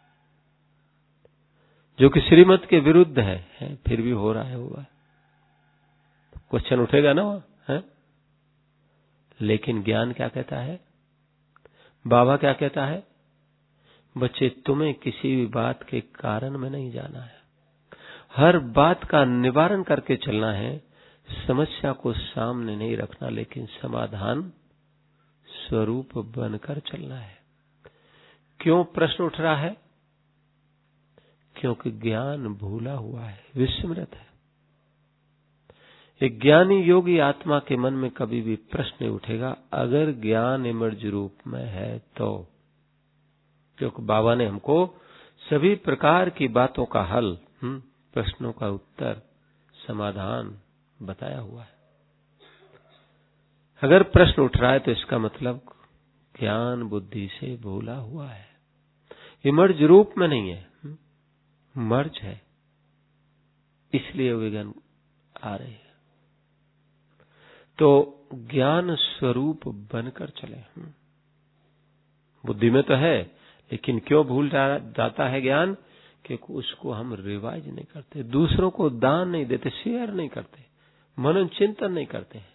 जो कि श्रीमत के विरुद्ध है, है फिर भी हो रहा है हुआ। क्वेश्चन उठेगा ना वहां, है? लेकिन ज्ञान क्या कहता है? बाबा क्या कहता है? बच्चे तुम्हें किसी भी बात के कारण में नहीं जाना है, हर बात का निवारण करके चलना है। समस्या को सामने नहीं रखना, लेकिन समाधान स्वरूप बनकर चलना है। क्यों प्रश्न उठ रहा है? क्योंकि ज्ञान भूला हुआ है, विस्मृत है। एक ज्ञानी योगी आत्मा के मन में कभी भी प्रश्न नहीं उठेगा अगर ज्ञान इमर्ज रूप में है तो। क्योंकि बाबा ने हमको सभी प्रकार की बातों का हल, प्रश्नों का उत्तर, समाधान बताया हुआ है। अगर प्रश्न उठ रहा है तो इसका मतलब ज्ञान बुद्धि से भूला हुआ है, इमर्ज रूप में नहीं है, मर्ज है, इसलिए विघ्न आ रहे हैं। तो ज्ञान स्वरूप बनकर चले। बुद्धि में तो है, लेकिन क्यों भूल जाता है ज्ञान? क्योंकि उसको हम रिवाइज नहीं करते, दूसरों को दान नहीं देते, शेयर नहीं करते, मनन चिंतन नहीं करते हैं।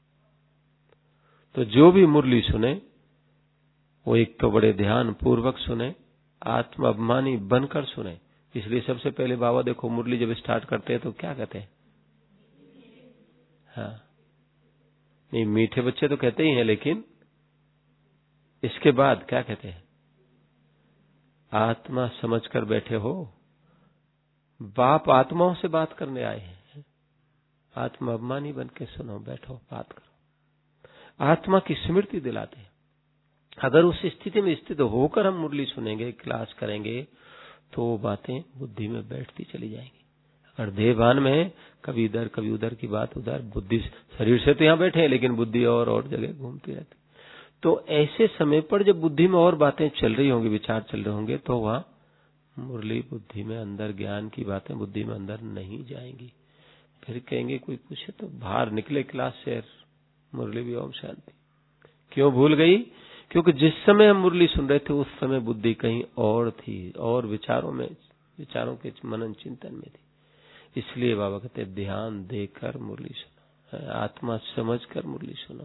तो जो भी मुरली सुने वो एक तो बड़े ध्यान पूर्वक सुने, आत्माभिमानी बनकर सुने। इसलिए सबसे पहले बाबा देखो मुरली जब स्टार्ट करते हैं तो क्या कहते हैं? हाँ, नहीं मीठे बच्चे तो कहते ही हैं, लेकिन इसके बाद क्या कहते हैं? आत्मा समझकर बैठे हो, बाप आत्माओं से बात करने आए हैं, आत्मा अभिमानी बन के सुनो, बैठो, बात करो, आत्मा की स्मृति दिलाते हैं। अगर उस स्थिति में स्थित होकर हम मुरली सुनेंगे, क्लास करेंगे, तो वो बातें बुद्धि में बैठती चली जाएंगी। अगर देहभान में कभी इधर कभी उधर की बात उधर, बुद्धि शरीर से तो यहाँ बैठे हैं लेकिन बुद्धि और और जगह घूमती रहती। तो ऐसे समय पर जब बुद्धि में और बातें चल रही होंगी, विचार चल रहे होंगे, तो वहां मुरली बुद्धि में अंदर, ज्ञान की बातें बुद्धि में अंदर नहीं जाएंगी। फिर कहेंगे, कोई पूछे तो बाहर निकले क्लास से, मुरली भी ओम शांति। क्यों भूल गई? क्योंकि जिस समय हम मुरली सुन रहे थे उस समय बुद्धि कहीं और थी, और विचारों में विचारों के मनन चिंतन में थी। इसलिए बाबा कहते ध्यान देकर मुरली सुनो, आत्मा समझ कर मुरली सुनो।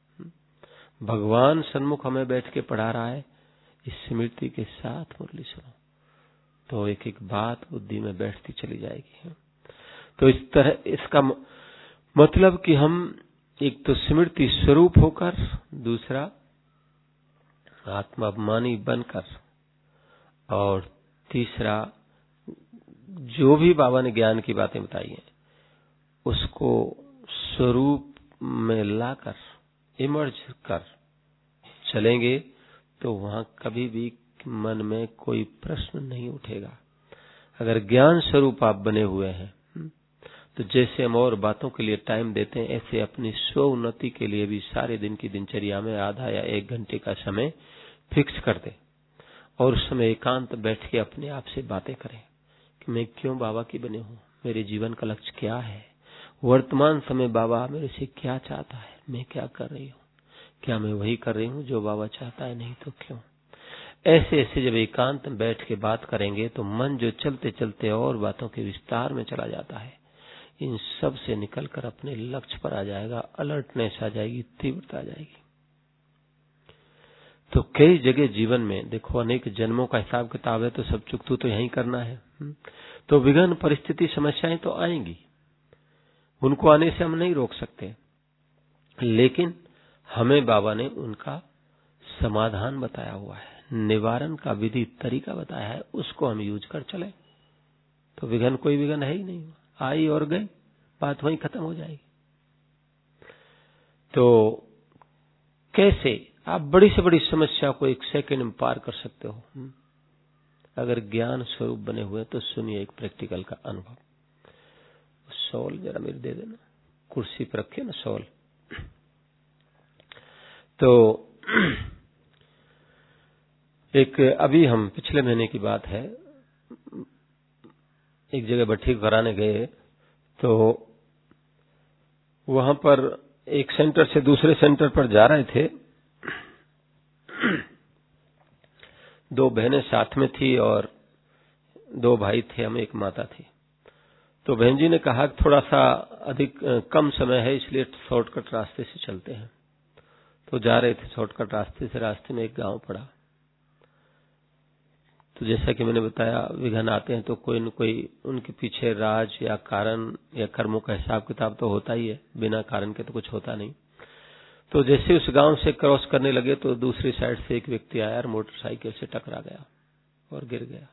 भगवान सन्मुख हमें बैठ के पढ़ा रहा है, इस स्मृति के साथ मुरली सुनो तो एक एक बात बुद्धि में बैठती चली जाएगी। तो इस तरह इसका मतलब कि हम एक तो स्मृति स्वरूप होकर, दूसरा आत्माभिमानी बनकर, और तीसरा जो भी बाबा ने ज्ञान की बातें बताई हैं उसको स्वरूप में लाकर इमर्ज कर चलेंगे तो वहां कभी भी मन में कोई प्रश्न नहीं उठेगा। अगर ज्ञान स्वरूप आप बने हुए हैं तो जैसे हम और बातों के लिए टाइम देते हैं, ऐसे अपनी स्व उन्नति के लिए भी सारे दिन की दिनचर्या में आधा या एक घंटे का समय फिक्स कर दें और उस समय एकांत बैठ के अपने आप से बातें करें कि मैं क्यों बाबा की बने हूँ, मेरे जीवन का लक्ष्य क्या है, वर्तमान समय बाबा मेरे से क्या चाहता है, मैं क्या कर रही हूँ, क्या मैं वही कर रही हूँ जो बाबा चाहता है, नहीं तो क्यों। ऐसे ऐसे जब एकांत में बैठ के बात करेंगे तो मन जो चलते चलते और बातों के विस्तार में चला जाता है, इन सब से निकलकर अपने लक्ष्य पर आ जाएगा, अलर्टनेस आ जाएगी, तीव्रता आ जाएगी। तो कई जगह जीवन में देखो अनेक जन्मों का हिसाब किताब है, तो सब चुकतू तो यही करना है। तो विघ्न परिस्थिति समस्याएं तो आएंगी, उनको आने से हम नहीं रोक सकते, लेकिन हमें बाबा ने उनका समाधान बताया हुआ है, निवारण का विधि तरीका बताया है, उसको हम यूज कर चले तो विघ्न कोई विघ्न है ही नहीं, आई और गई, बात वहीं खत्म हो जाएगी। तो कैसे आप बड़ी से बड़ी समस्या को एक सेकंड में पार कर सकते हो अगर ज्ञान स्वरूप बने हुए। तो सुनिए एक प्रैक्टिकल का अनुभव। शॉल जरा मेरे दे देना, कुर्सी पर रखे ना शॉल। तो एक अभी हम पिछले महीने की बात है, एक जगह भट्ठी कराने गए तो वहां पर एक सेंटर से दूसरे सेंटर पर जा रहे थे, दो बहनें साथ में थी और दो भाई थे, हम एक माता थी। तो बहन जी ने कहा कि थोड़ा सा अधिक कम समय है इसलिए शॉर्टकट रास्ते से चलते हैं। तो जा रहे थे शॉर्टकट रास्ते से, रास्ते में एक गांव पड़ा। तो जैसा कि मैंने बताया विघ्न आते हैं तो कोई न कोई उनके पीछे राज या कारण या कर्मों का हिसाब किताब तो होता ही है, बिना कारण के तो कुछ होता नहीं। तो जैसे उस गांव से क्रॉस करने लगे तो दूसरी साइड से एक व्यक्ति आया और मोटरसाइकिल से टकरा गया और गिर गया।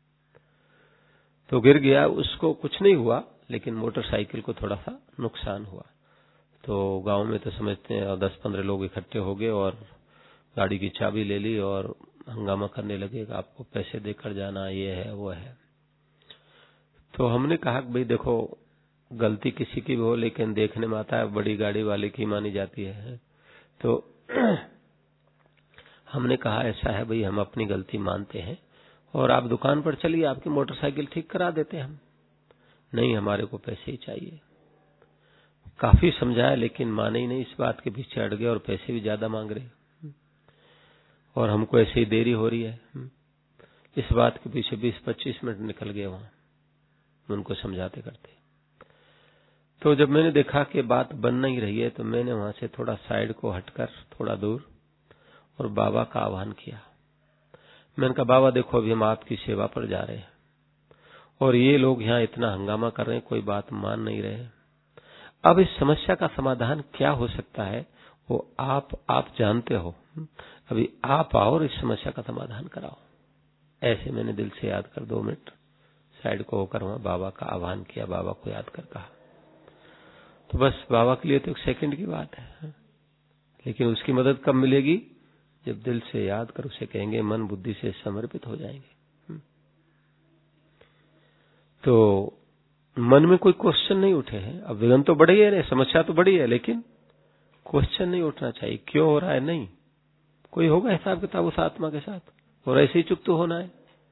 तो गिर गया, उसको कुछ नहीं हुआ लेकिन मोटरसाइकिल को थोड़ा सा नुकसान हुआ। तो गांव में तो समझते हैं और दस पंद्रह लोग इकट्ठे हो गए और गाड़ी की चाबी ले ली और हंगामा करने लगे कि आपको पैसे देकर जाना, ये है वो है। तो हमने कहा कि भाई देखो गलती किसी की भी हो लेकिन देखने में आता है बड़ी गाड़ी वाले की मानी जाती है। तो हमने कहा ऐसा है भाई, हम अपनी गलती मानते हैं और आप दुकान पर चलिए, आपकी मोटरसाइकिल ठीक करा देते हैं हम। नहीं, हमारे को पैसे ही चाहिए। काफी समझाया लेकिन माने ही नहीं, इस बात के पीछे अड़ गए और पैसे भी ज्यादा मांग रहे और हमको ऐसे ही देरी हो रही है। इस बात के पीछे बीस पच्चीस मिनट निकल गए वहां उनको समझाते करते। तो जब मैंने देखा कि बात बन नहीं रही है तो मैंने वहां से थोड़ा साइड को हटकर थोड़ा दूर और बाबा का आह्वान किया। मैंने कहा बाबा देखो अभी हम आपकी सेवा पर जा रहे हैं और ये लोग यहाँ इतना हंगामा कर रहे हैं, कोई बात मान नहीं रहे। अब इस समस्या का समाधान क्या हो सकता है वो आप आप जानते हो, अभी आप आओ और इस समस्या का समाधान कराओ। ऐसे मैंने दिल से याद कर दो मिनट साइड को होकर वहां बाबा का आह्वान किया, बाबा को याद कर कहा। तो बस बाबा के लिए तो एक सेकंड की बात है, लेकिन उसकी मदद कब मिलेगी जब दिल से याद कर उसे कहेंगे, मन बुद्धि से समर्पित हो जाएंगे। तो मन में कोई क्वेश्चन नहीं उठे हैं। अब विघ्न तो बड़ी है, समस्या तो बड़ी है, लेकिन क्वेश्चन नहीं उठना चाहिए क्यों हो रहा है। नहीं, कोई होगा हिसाब किताब उस आत्मा के साथ और ऐसे ही चुप तो होना है।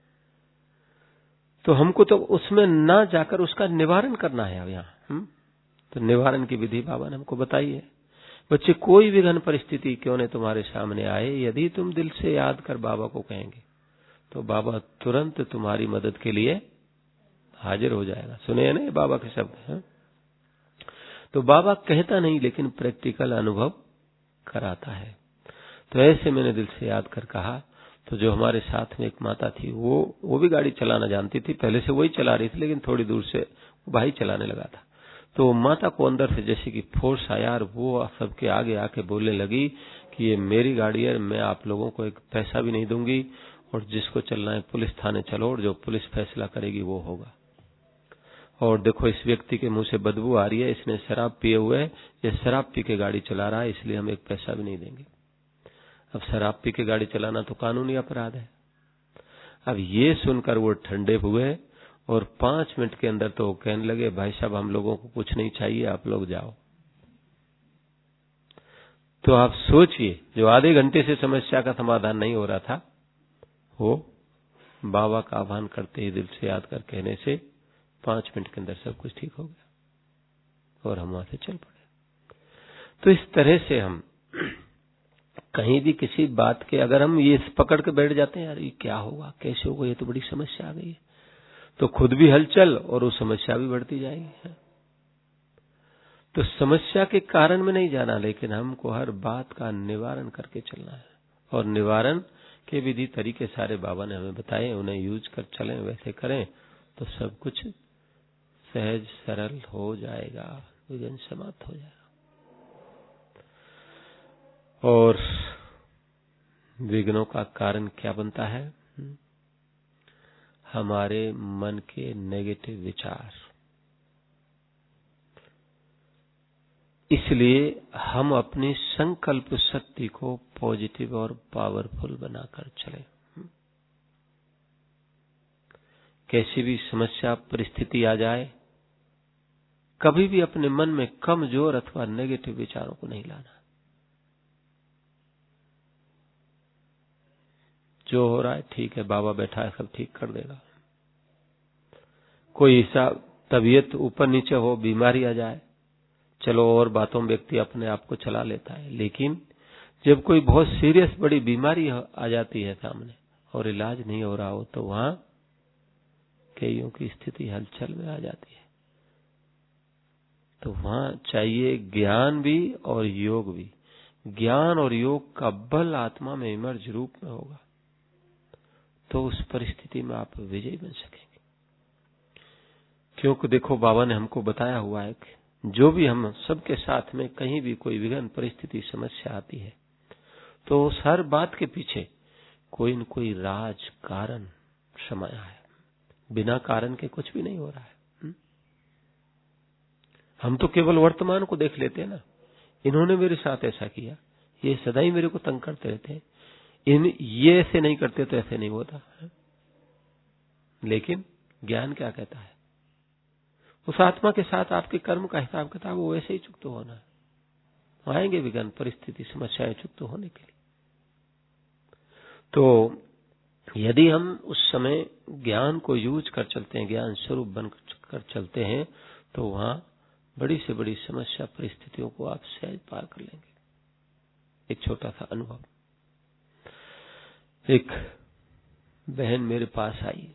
तो हमको तो उसमें ना जाकर उसका निवारण करना है। अब यहाँ तो निवारण की विधि बाबा ने हमको बताई है बच्चे, कोई विघ्न परिस्थिति क्यों न तुम्हारे सामने आए, यदि तुम दिल से याद कर बाबा को कहेंगे तो बाबा तुरंत तुम्हारी मदद के लिए हाजिर हो जाएगा। सुने ना बाबा के शब्द हैं। तो बाबा कहता नहीं लेकिन प्रैक्टिकल अनुभव कराता है। तो ऐसे मैंने दिल से याद कर कहा। तो जो हमारे साथ में एक माता थी, वो वो भी गाड़ी चलाना जानती थी, पहले से वही चला रही थी, लेकिन थोड़ी दूर से भाई चलाने लगा था। तो माता को अंदर से जैसे कि फोर्स आया और वो सबके आगे आके बोलने लगी कि ये मेरी गाड़ी है, मैं आप लोगों को एक पैसा भी नहीं दूंगी, और जिसको चलना है पुलिस थाने चलो, और जो पुलिस फैसला करेगी वो होगा। और देखो, इस व्यक्ति के मुंह से बदबू आ रही है, इसने शराब पिए हुए, ये शराब पी के गाड़ी चला रहा है, इसलिए हम एक पैसा भी नहीं देंगे। अब शराब पी के गाड़ी चलाना तो कानूनी अपराध है। अब ये सुनकर वो ठंडे हुए और पांच मिनट के अंदर तो कहने लगे, भाई साहब हम लोगों को कुछ नहीं चाहिए, आप लोग जाओ। तो आप सोचिए, जो आधे घंटे से समस्या का समाधान नहीं हो रहा था, वो बाबा का आह्वान करते ही दिल से याद कर कहने से पांच मिनट के अंदर सब कुछ ठीक हो गया और हम वहां से चल पड़े। तो इस तरह से हम कहीं भी किसी बात के, अगर हम ये पकड़ के बैठ जाते हैं, यार ये क्या होगा, कैसे होगा, ये तो बड़ी समस्या आ गई है, तो खुद भी हलचल और वो समस्या भी बढ़ती जाएगी। तो समस्या के कारण में नहीं जाना, लेकिन हमको हर बात का निवारण करके चलना है। और निवारण के विधि तरीके सारे बाबा ने हमें बताए, उन्हें यूज कर चलें, वैसे करें तो सब कुछ सहज सरल हो जाएगा, विघ्न समाप्त हो जाएगा। और विघ्नों का कारण क्या बनता है? हमारे मन के नेगेटिव विचार। इसलिए हम अपनी संकल्प शक्ति को पॉजिटिव और पावरफुल बनाकर चलें। कैसी भी समस्या परिस्थिति आ जाए, कभी भी अपने मन में कमजोर अथवा नेगेटिव विचारों को नहीं लाना। जो हो रहा है ठीक है, बाबा बैठा है, सब ठीक कर देगा। कोई ऐसा तबीयत ऊपर नीचे हो, बीमारी आ जाए, चलो और बातों में व्यक्ति अपने आप को चला लेता है, लेकिन जब कोई बहुत सीरियस बड़ी बीमारी आ जाती है सामने और इलाज नहीं हो रहा हो, तो वहां कईयों की स्थिति हलचल में आ जाती है। तो वहां चाहिए ज्ञान भी और योग भी। ज्ञान और योग का बल आत्मा में इमर्ज रूप में होगा, तो उस परिस्थिति में आप विजयी बन सकेंगे। क्योंकि देखो, बाबा ने हमको बताया हुआ है कि जो भी हम सबके साथ में कहीं भी कोई विघ्न परिस्थिति समस्या आती है, तो उस हर बात के पीछे कोई न कोई राज कारण समाया है। बिना कारण के कुछ भी नहीं हो रहा है। हम तो केवल वर्तमान को देख लेते हैं ना, इन्होंने मेरे साथ ऐसा किया, ये सदा ही मेरे को तंग करते रहते हैं, इन ये ऐसे नहीं करते तो ऐसे नहीं होता है। लेकिन ज्ञान क्या कहता है? उस आत्मा के साथ आपके कर्म का हिसाब किताब वो वैसे ही चुक्त होना है। आएंगे विघ्न परिस्थिति समस्याएं चुक्त होने के लिए। तो यदि हम उस समय ज्ञान को यूज कर चलते हैं, ज्ञान स्वरूप बन कर चलते हैं, तो वहां बड़ी से बड़ी समस्या परिस्थितियों को आप सहज पार कर लेंगे। एक छोटा सा अनुभव, एक बहन मेरे पास आई,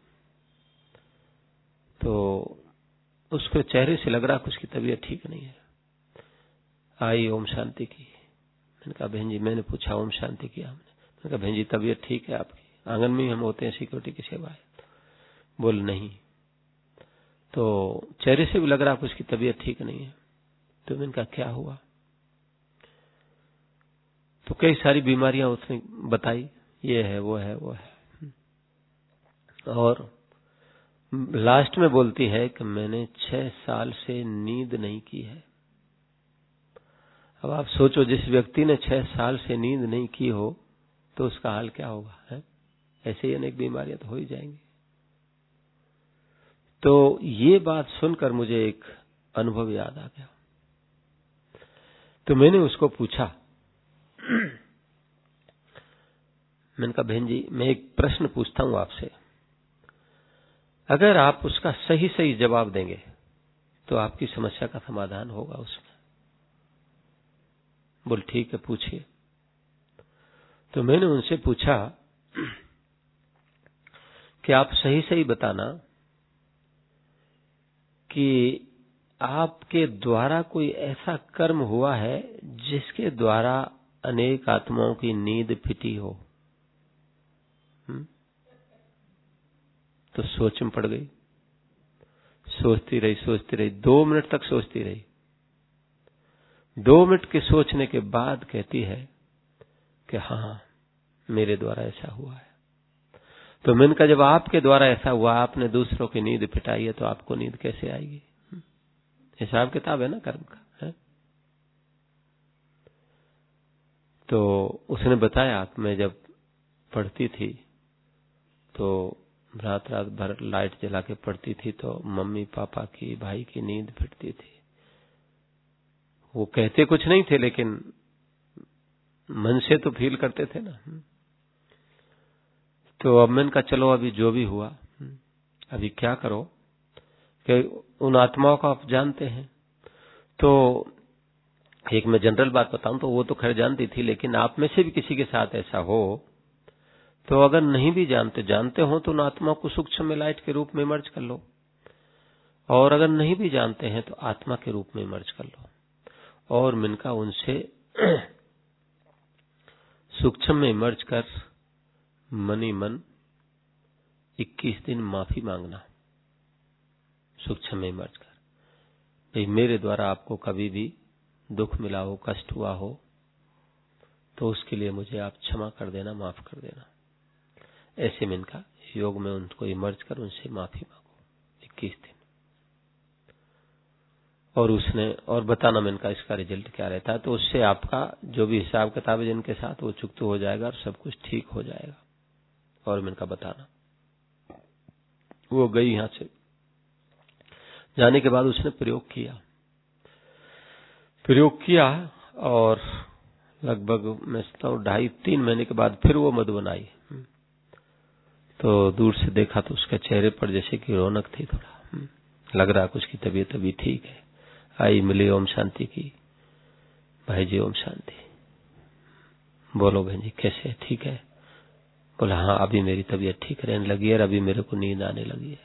तो उसके चेहरे से लग रहा कि उसकी तबीयत ठीक नहीं है। आई, ओम शांति की। मैंने कहा बहन जी, मैंने पूछा ओम शांति किया हमने। मैंने कहा बहन जी तबीयत ठीक है आपकी? आंगन में ही हम होते हैं, सिक्योरिटी की सेवा है। बोल नहीं। तो चेहरे से भी लग रहा कि उसकी तबीयत ठीक नहीं है। तो मैंने कहा क्या हुआ? तो कई सारी बीमारियां उसने बताई, ये है वो है वो है, और लास्ट में बोलती है कि मैंने छह साल से नींद नहीं की है। अब आप सोचो, जिस व्यक्ति ने छह साल से नींद नहीं की हो तो उसका हाल क्या होगा, है? ऐसे ही अनेक बीमारियां तो हो ही जाएंगी। तो ये बात सुनकर मुझे एक अनुभव याद आ गया। तो मैंने उसको पूछा, मैंने कहा बहन जी, मैं एक प्रश्न पूछता हूं आपसे, अगर आप उसका सही सही जवाब देंगे तो आपकी समस्या का समाधान होगा उसमें। बोल ठीक है, पूछिए। तो मैंने उनसे पूछा कि आप सही सही बताना कि आपके द्वारा कोई ऐसा कर्म हुआ है जिसके द्वारा अनेक आत्माओं की नींद फिटी हो। हुँ? तो सोच में पड़ गई, सोचती रही सोचती रही दो मिनट तक सोचती रही। दो मिनट के सोचने के बाद कहती है कि हाँ, मेरे द्वारा ऐसा हुआ है। तो मैंने कहा, जब आपके द्वारा ऐसा हुआ, आपने दूसरों की नींद फिटाई है, तो आपको नींद कैसे आएगी? हिसाब किताब है ना कर्म का, है? तो उसने बताया कि मैं जब पढ़ती थी तो रात रात भर लाइट जला के पढ़ती थी, तो मम्मी पापा की, भाई की नींद फिटती थी। वो कहते कुछ नहीं थे, लेकिन मन से तो फील करते थे ना। तो अब मैंने कहा, चलो अभी जो भी हुआ, अभी क्या करो कि उन आत्माओं को आप जानते हैं। तो एक मैं जनरल बात बताऊं तो वो तो खैर जानती थी, लेकिन आप में से भी किसी के साथ ऐसा हो, तो अगर नहीं भी जानते जानते हो तो उन आत्माओं को सूक्ष्म में लाइट के रूप में मर्ज कर लो, और अगर नहीं भी जानते हैं तो आत्मा के रूप में मर्ज कर लो। और मिनका उनसे सूक्ष्म में मर्ज कर मनी मन इक्कीस दिन माफी मांगना, सूक्ष्म में मर्ज कर, भाई मेरे द्वारा आपको कभी भी दुख मिला हो, कष्ट हुआ हो, तो उसके लिए मुझे आप क्षमा कर देना, माफ कर देना। ऐसे में इनका योग में उनको इमर्ज कर उनसे माफी मांगो इक्कीस दिन। और उसने और बताना में इनका इसका रिजल्ट क्या रहता है। तो उससे आपका जो भी हिसाब किताब है जिनके साथ, वो चुकता हो जाएगा और सब कुछ ठीक हो जाएगा। और मैं इनका बताना। वो गई यहां से, जाने के बाद उसने प्रयोग किया प्रयोग किया और लगभग मैं समझता हूँ ढाई तीन महीने के बाद फिर वो मधुबन आई। तो दूर से देखा तो उसके चेहरे पर जैसे कि रौनक थी, थोड़ा लग रहा कुछ की तबीयत अभी ठीक है। आई, मिली, ओम शांति की, भाई जी ओम शांति, बोलो बहन जी कैसे, ठीक है? बोला हाँ, अभी मेरी तबीयत ठीक रहने लगी है और अभी मेरे को नींद आने लगी है।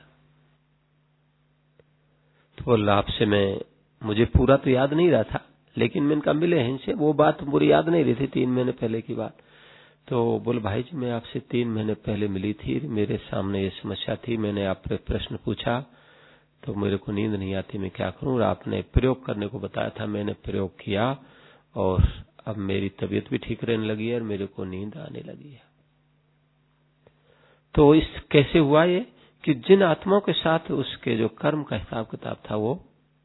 तो बोला आपसे मैं, मुझे पूरा तो याद नहीं रहा था, लेकिन मैंने कहा मिले हैं इनसे, वो बात पूरी याद नहीं रही थी, तीन महीने पहले की बात। तो बोले भाई जी मैं आपसे तीन महीने पहले मिली थी, मेरे सामने ये समस्या थी, मैंने आपसे प्रश्न पूछा तो मेरे को नींद नहीं आती, मैं क्या करूं? और आपने प्रयोग करने को बताया था, मैंने प्रयोग किया और अब मेरी तबीयत भी ठीक रहने लगी है और मेरे को नींद आने लगी है। तो इस कैसे हुआ ये कि जिन आत्माओं के साथ उसके जो कर्म का हिसाब किताब था वो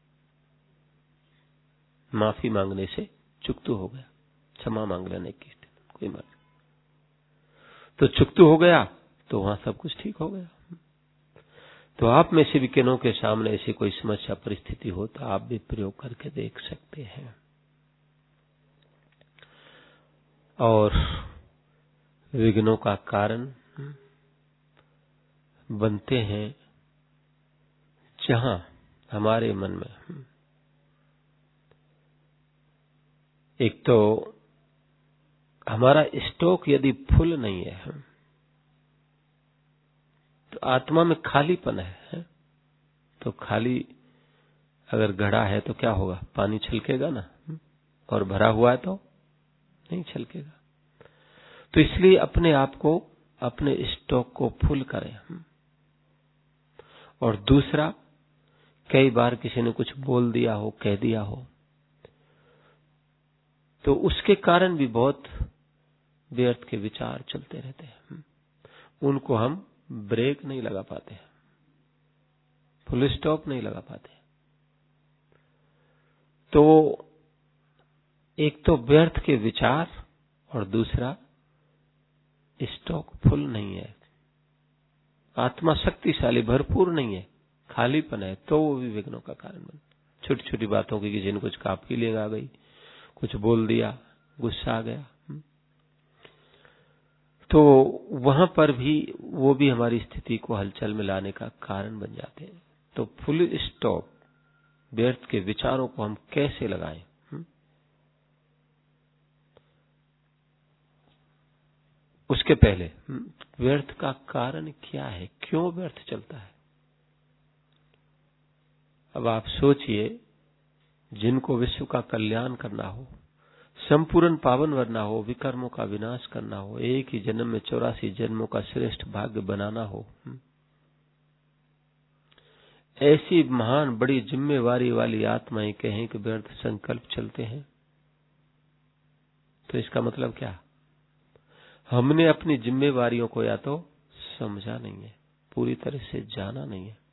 माफी मांगने से चुकतू हो गया, क्षमा मांग लेने की कोई मर्जी, तो चुकतू हो गया, तो वहां सब कुछ ठीक हो गया। तो आप में से भी किन्हों के सामने ऐसी कोई समस्या परिस्थिति हो तो आप भी प्रयोग करके देख सकते हैं। और विघ्नों का कारण बनते हैं जहां हमारे मन में एक तो हमारा स्टॉक यदि फुल नहीं है तो आत्मा में खालीपन है। तो खाली अगर घड़ा है तो क्या होगा? पानी छलकेगा ना, और भरा हुआ है तो नहीं छलकेगा। तो इसलिए अपने आप को, अपने स्टॉक को फुल करें। और दूसरा, कई बार किसी ने कुछ बोल दिया हो, कह दिया हो, तो उसके कारण भी बहुत व्यर्थ के विचार चलते रहते हैं, उनको हम ब्रेक नहीं लगा पाते, फुल स्टॉप नहीं लगा पाते। तो एक तो व्यर्थ के विचार और दूसरा स्टॉक फुल नहीं है, आत्मा शक्तिशाली भरपूर नहीं है, खालीपन है, तो वो भी विघ्नों का कारण बन। छोटी छोटी बातों की किसी ने कुछ कहा, फीलिंग आ गई, कुछ बोल दिया, गुस्सा आ गया, तो वहां पर भी वो भी हमारी स्थिति को हलचल में लाने का कारण बन जाते हैं। तो फुल स्टॉप व्यर्थ के विचारों को हम कैसे लगाएं? उसके पहले व्यर्थ का कारण क्या है, क्यों व्यर्थ चलता है? अब आप सोचिए, जिनको विश्व का कल्याण करना हो, संपूर्ण पावन बनना हो, विकर्मों का विनाश करना हो, एक ही जन्म में चौरासी जन्मों का श्रेष्ठ भाग्य बनाना हो, ऐसी महान बड़ी जिम्मेवारी वाली आत्माएं कहें कि व्यर्थ संकल्प चलते हैं, तो इसका मतलब क्या? हमने अपनी जिम्मेवारियों को या तो समझा नहीं है, पूरी तरह से जाना नहीं है।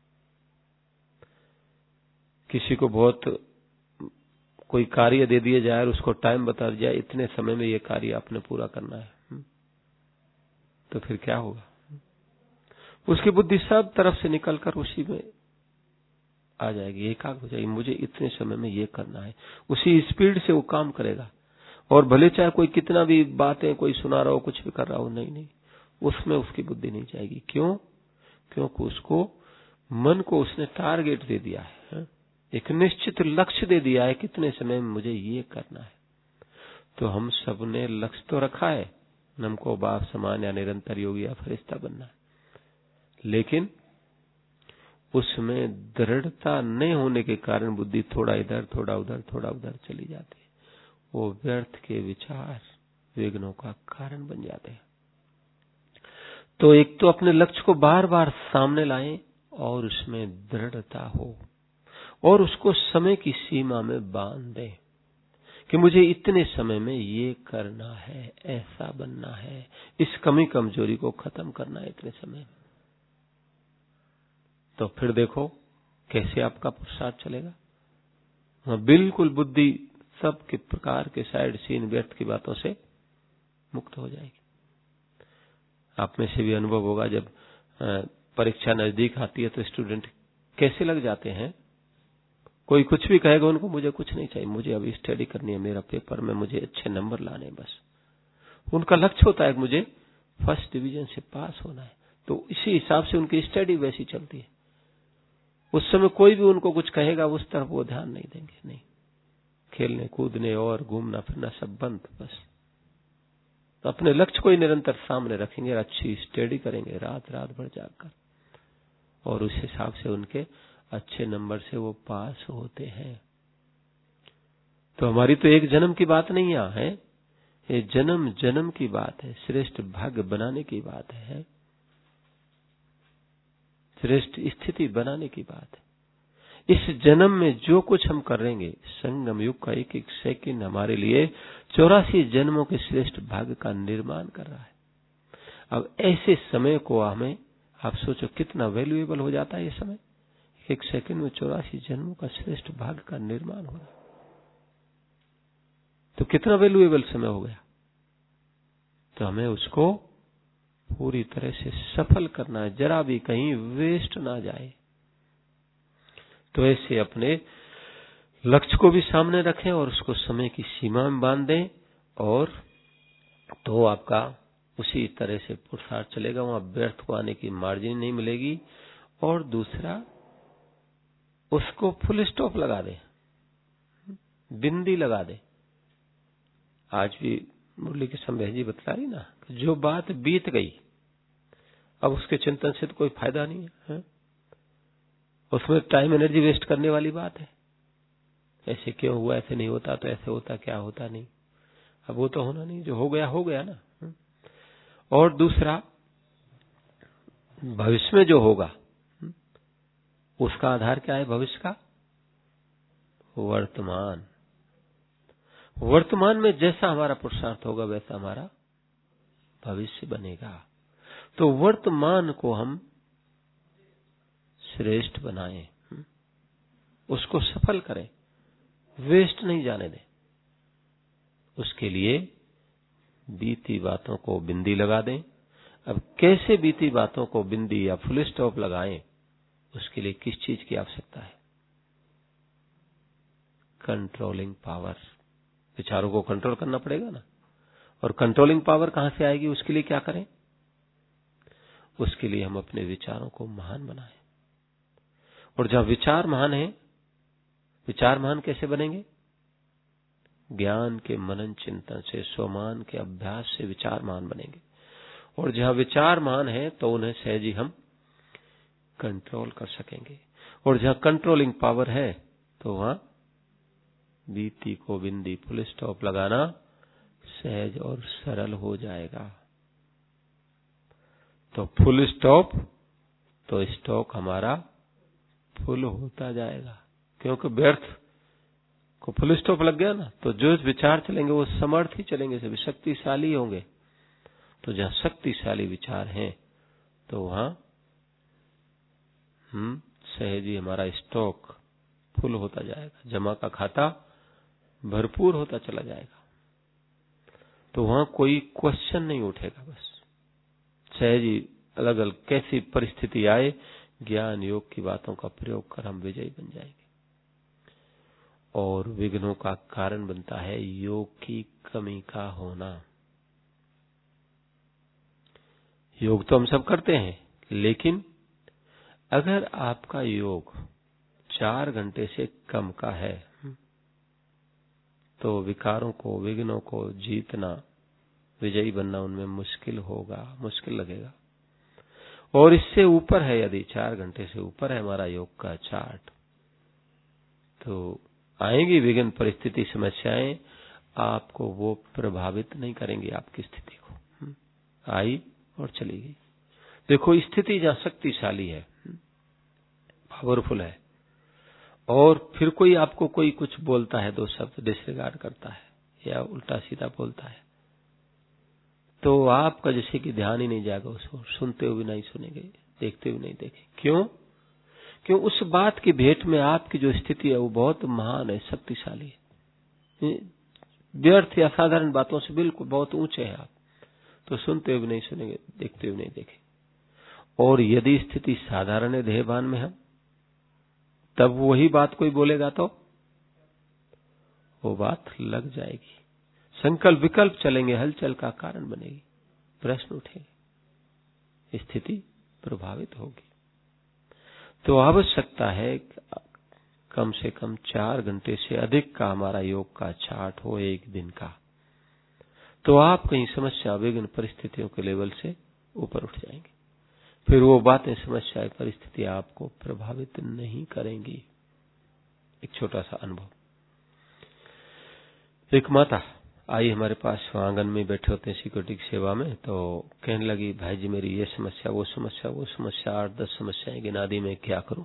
किसी को बहुत कोई कार्य दे दिया जाए और उसको टाइम बता दिया जाए, इतने समय में ये कार्य आपने पूरा करना है, तो फिर क्या होगा? उसकी बुद्धि सब तरफ से निकलकर उसी में आ जाएगी, एकाग्र हो जाएगी, मुझे इतने समय में ये करना है। उसी स्पीड से वो काम करेगा, और भले चाहे कोई कितना भी बातें कोई सुना रहा हो, कुछ भी कर रहा हो, नहीं नहीं, उसमें उसकी बुद्धि नहीं जाएगी। क्यों? क्योंकि उसको मन को उसने टारगेट दे दिया है, एक निश्चित लक्ष्य दे दिया है, कितने समय में मुझे ये करना है। तो हम सब ने लक्ष्य तो रखा है, हमको बाप समान या निरंतर योगी या फरिश्ता बनना है, लेकिन उसमें दृढ़ता नहीं होने के कारण बुद्धि थोड़ा इधर थोड़ा उधर थोड़ा उधर चली जाती है। वो व्यर्थ के विचार विघ्नों का कारण बन जाते हैं। तो एक तो अपने लक्ष्य को बार बार सामने लाएं और उसमें दृढ़ता हो, और उसको समय की सीमा में बांध दें कि मुझे इतने समय में ये करना है, ऐसा बनना है, इस कमी कमजोरी को खत्म करना है इतने समय में। तो फिर देखो कैसे आपका पुरुषार्थ चलेगा। वहां बिल्कुल बुद्धि सब के प्रकार के साइड सीन व्यर्थ की बातों से मुक्त हो जाएगी। आप में से भी अनुभव होगा, जब परीक्षा नजदीक आती है तो स्टूडेंट कैसे लग जाते हैं। कोई कुछ भी कहेगा उनको, मुझे कुछ नहीं चाहिए, मुझे अभी स्टडी करनी है, मेरा पेपर में मुझे अच्छे नंबर लाने हैं बस। उनका लक्ष्य होता है कि मुझे फर्स्ट डिवीजन से पास होना है, तो इसी हिसाब से उनकी स्टडी वैसी चलती है। उस समय कोई भी उनको कुछ कहेगा उस तरफ वो ध्यान नहीं देंगे, नहीं, खेलने कूदने और घूमना फिरना सब बंद, बस तो अपने लक्ष्य को ही निरंतर सामने रखेंगे, अच्छी स्टडी करेंगे रात रात भर जाकर, और उस हिसाब से उनके अच्छे नंबर से वो पास होते हैं। तो हमारी तो एक जन्म की बात नहीं है, ये जन्म जन्म की बात है, श्रेष्ठ भाग्य बनाने की बात है, श्रेष्ठ स्थिति बनाने की बात है। इस जन्म में जो कुछ हम करेंगे, संगम युग का एक एक सेकंड हमारे लिए चौरासी जन्मों के श्रेष्ठ भाग्य का निर्माण कर रहा है। अब ऐसे समय को हमें, आप सोचो कितना वैल्यूएबल हो जाता है ये समय, एक सेकंड में चौरासी जन्मों का श्रेष्ठ भाग्य का निर्माण हो रहा है, तो कितना वैल्यूएबल समय हो गया। तो हमें उसको पूरी तरह से सफल करना है, जरा भी कहीं वेस्ट ना जाए। तो ऐसे अपने लक्ष्य को भी सामने रखें और उसको समय की सीमा में बांध दें, और तो आपका उसी तरह से पुरुषार्थ चलेगा, वहां व्यर्थ को आने की मार्जिन नहीं मिलेगी। और दूसरा, उसको फुल स्टॉप लगा दे, बिंदी लगा दे। आज भी मुरली की संबह जी बतला रही ना, जो बात बीत गई अब उसके चिंतन से तो कोई फायदा नहीं है, है? उसमें टाइम एनर्जी वेस्ट करने वाली बात है। ऐसे क्यों हुआ, ऐसे नहीं होता तो ऐसे होता, क्या होता नहीं, अब वो तो होना नहीं, जो हो गया हो गया ना। और दूसरा, भविष्य में जो होगा उसका आधार क्या है? भविष्य का वर्तमान। वर्तमान में जैसा हमारा पुरुषार्थ होगा वैसा हमारा भविष्य बनेगा। तो वर्तमान को हम श्रेष्ठ बनाएं, उसको सफल करें, वेस्ट नहीं जाने दें। उसके लिए बीती बातों को बिंदी लगा दें। अब कैसे बीती बातों को बिंदी या फुल स्टॉप लगाएं, उसके लिए किस चीज की आवश्यकता है? Controlling power. विचारों को कंट्रोल करना पड़ेगा ना, और कंट्रोलिंग पावर कहां से आएगी? उसके लिए क्या करें? उसके लिए हम अपने विचारों को महान बनाएं। और जब विचार महान है, विचार महान कैसे बनेंगे? ज्ञान के मनन चिंतन से, स्वमान के अभ्यास से विचार महान बनेंगे। और जहां विचार महान है तो उन्हें सहज ही हम कंट्रोल कर सकेंगे, और जहां कंट्रोलिंग पावर है तो वहां बीती को बिंदी फुल स्टॉप लगाना सहज और सरल हो जाएगा। तो फुल स्टॉप तो स्टॉक हमारा फुल होता जाएगा, क्योंकि व्यर्थ को फुल स्टॉप लग गया ना, तो जो विचार चलेंगे वो समर्थी चलेंगे, सभी शक्तिशाली होंगे। तो जहां शक्तिशाली विचार हैं तो वहां हम सहज ही हमारा स्टॉक फुल होता जाएगा, जमा का खाता भरपूर होता चला जाएगा। तो वहां कोई क्वेश्चन नहीं उठेगा, बस सहज ही अलग अलग कैसी परिस्थिति आए ज्ञान योग की बातों का प्रयोग कर हम विजयी बन जाएंगे। और विघ्नों का कारण बनता है योग की कमी का होना। योग तो हम सब करते हैं, लेकिन अगर आपका योग चार घंटे से कम का है तो विकारों को, विघ्नों को जीतना, विजयी बनना उनमें मुश्किल होगा, मुश्किल लगेगा। और इससे ऊपर है, यदि चार घंटे से ऊपर है हमारा योग का चार्ट, तो आएंगी विघ्न, परिस्थिति, समस्याएं, आपको वो प्रभावित नहीं करेंगी आपकी स्थिति को। आई और चली गई। देखो, स्थिति जहां शक्तिशाली है, पावरफुल है, और फिर कोई आपको कोई कुछ बोलता है, दो शब्द डिसरिगार्ड करता है या उल्टा सीधा बोलता है, तो आपका जैसे कि ध्यान ही नहीं जाएगा उसको, सुनते हुए नहीं सुनेंगे, देखते हुए नहीं देखें। क्यों? क्यों? उस बात की भेंट में आपकी जो स्थिति है वो बहुत महान है, शक्तिशाली है। व्यर्थ या साधारण बातों से बिल्कुल बहुत ऊंचे हैं आप, तो सुनते हुए नहीं सुनेंगे, देखते हुए नहीं देखें। और यदि स्थिति साधारण है, देहभान में हम, तब वही बात कोई बोलेगा तो वो बात लग जाएगी, संकल्प विकल्प चलेंगे, हलचल का कारण बनेगी, प्रश्न उठेंगे, स्थिति प्रभावित होगी। तो आवश्यकता है कम से कम चार घंटे से अधिक का हमारा योग का चार्ट हो एक दिन का, तो आप कहीं समस्या, विघ्न, परिस्थितियों के लेवल से ऊपर उठ जाएंगे। फिर वो बातें, समस्याएं, परिस्थिति आपको प्रभावित नहीं करेंगी। एक छोटा सा अनुभव, एक माता आई हमारे पास, आंगन में बैठे होते हैं सिक्योरिटी की सेवा में, तो कहने लगी, भाई जी मेरी ये समस्या, वो समस्या, वो समस्या, आठ दस समस्याएं गिना दी, मैं क्या करूं?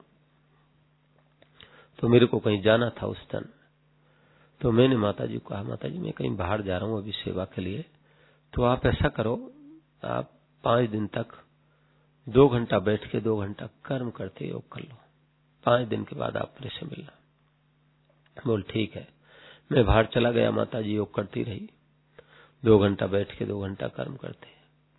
तो मेरे को कहीं जाना था उस दिन, तो मैंने माता जी को कहा, माता जी मैं कहीं बाहर जा रहा हूं अभी सेवा के लिए, तो आप ऐसा करो, आप पांच दिन तक दो घंटा बैठ के दो घंटा कर्म करते योग कर लो, पांच दिन के बाद आप मेरे से मिलना। बोल ठीक है। मैं बाहर चला गया, माता जी योग करती रही, दो घंटा बैठ के दो घंटा कर्म करते।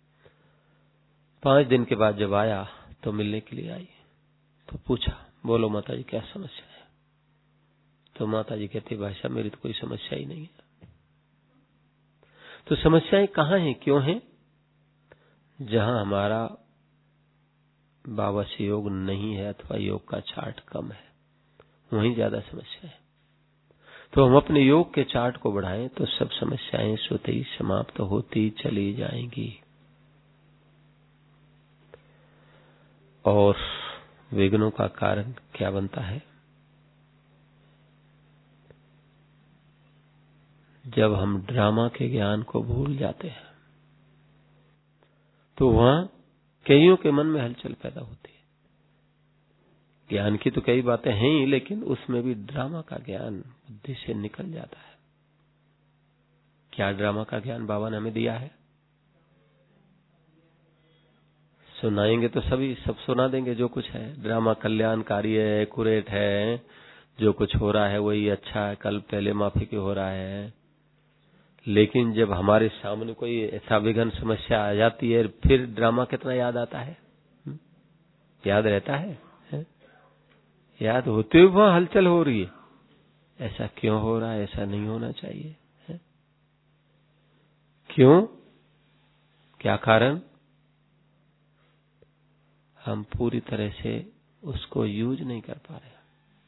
पांच दिन के बाद जब आया तो मिलने के लिए आई, तो पूछा, बोलो माता जी क्या समस्या है? तो माता जी कहती, भाई साहब मेरी तो कोई समस्या ही नहीं है। तो समस्याएं कहाँ हैं, क्यों हैं? जहां हमारा बाबा से योग नहीं है अथवा योग का चार्ट कम है, वहीं ज्यादा समस्या है। तो हम अपने योग के चार्ट को बढ़ाएं तो सब समस्याएं स्वतः ही समाप्त होती चली जाएंगी। और विघ्नों का कारण क्या बनता है? जब हम ड्रामा के ज्ञान को भूल जाते हैं, तो वहां कईयों के मन में हलचल पैदा होती है। ज्ञान की तो कई बातें हैं ही, लेकिन उसमें भी ड्रामा का ज्ञान बुद्धि से निकल जाता है। क्या ड्रामा का ज्ञान बाबा ने हमें दिया है? सुनाएंगे तो सभी सब सुना देंगे जो कुछ है। ड्रामा कल्याणकारी है, एक्यूरेट है, जो कुछ हो रहा है वही अच्छा है, कल पहले माफी के हो रहा है। लेकिन जब हमारे सामने कोई ऐसा विघ्न समस्या आ जाती है, फिर ड्रामा कितना याद आता है? याद रहता है, है? याद होते हुए वहां हलचल हो रही है, ऐसा क्यों हो रहा है? ऐसा नहीं होना चाहिए, है? क्यों? क्या कारण? हम पूरी तरह से उसको यूज नहीं कर पा रहे,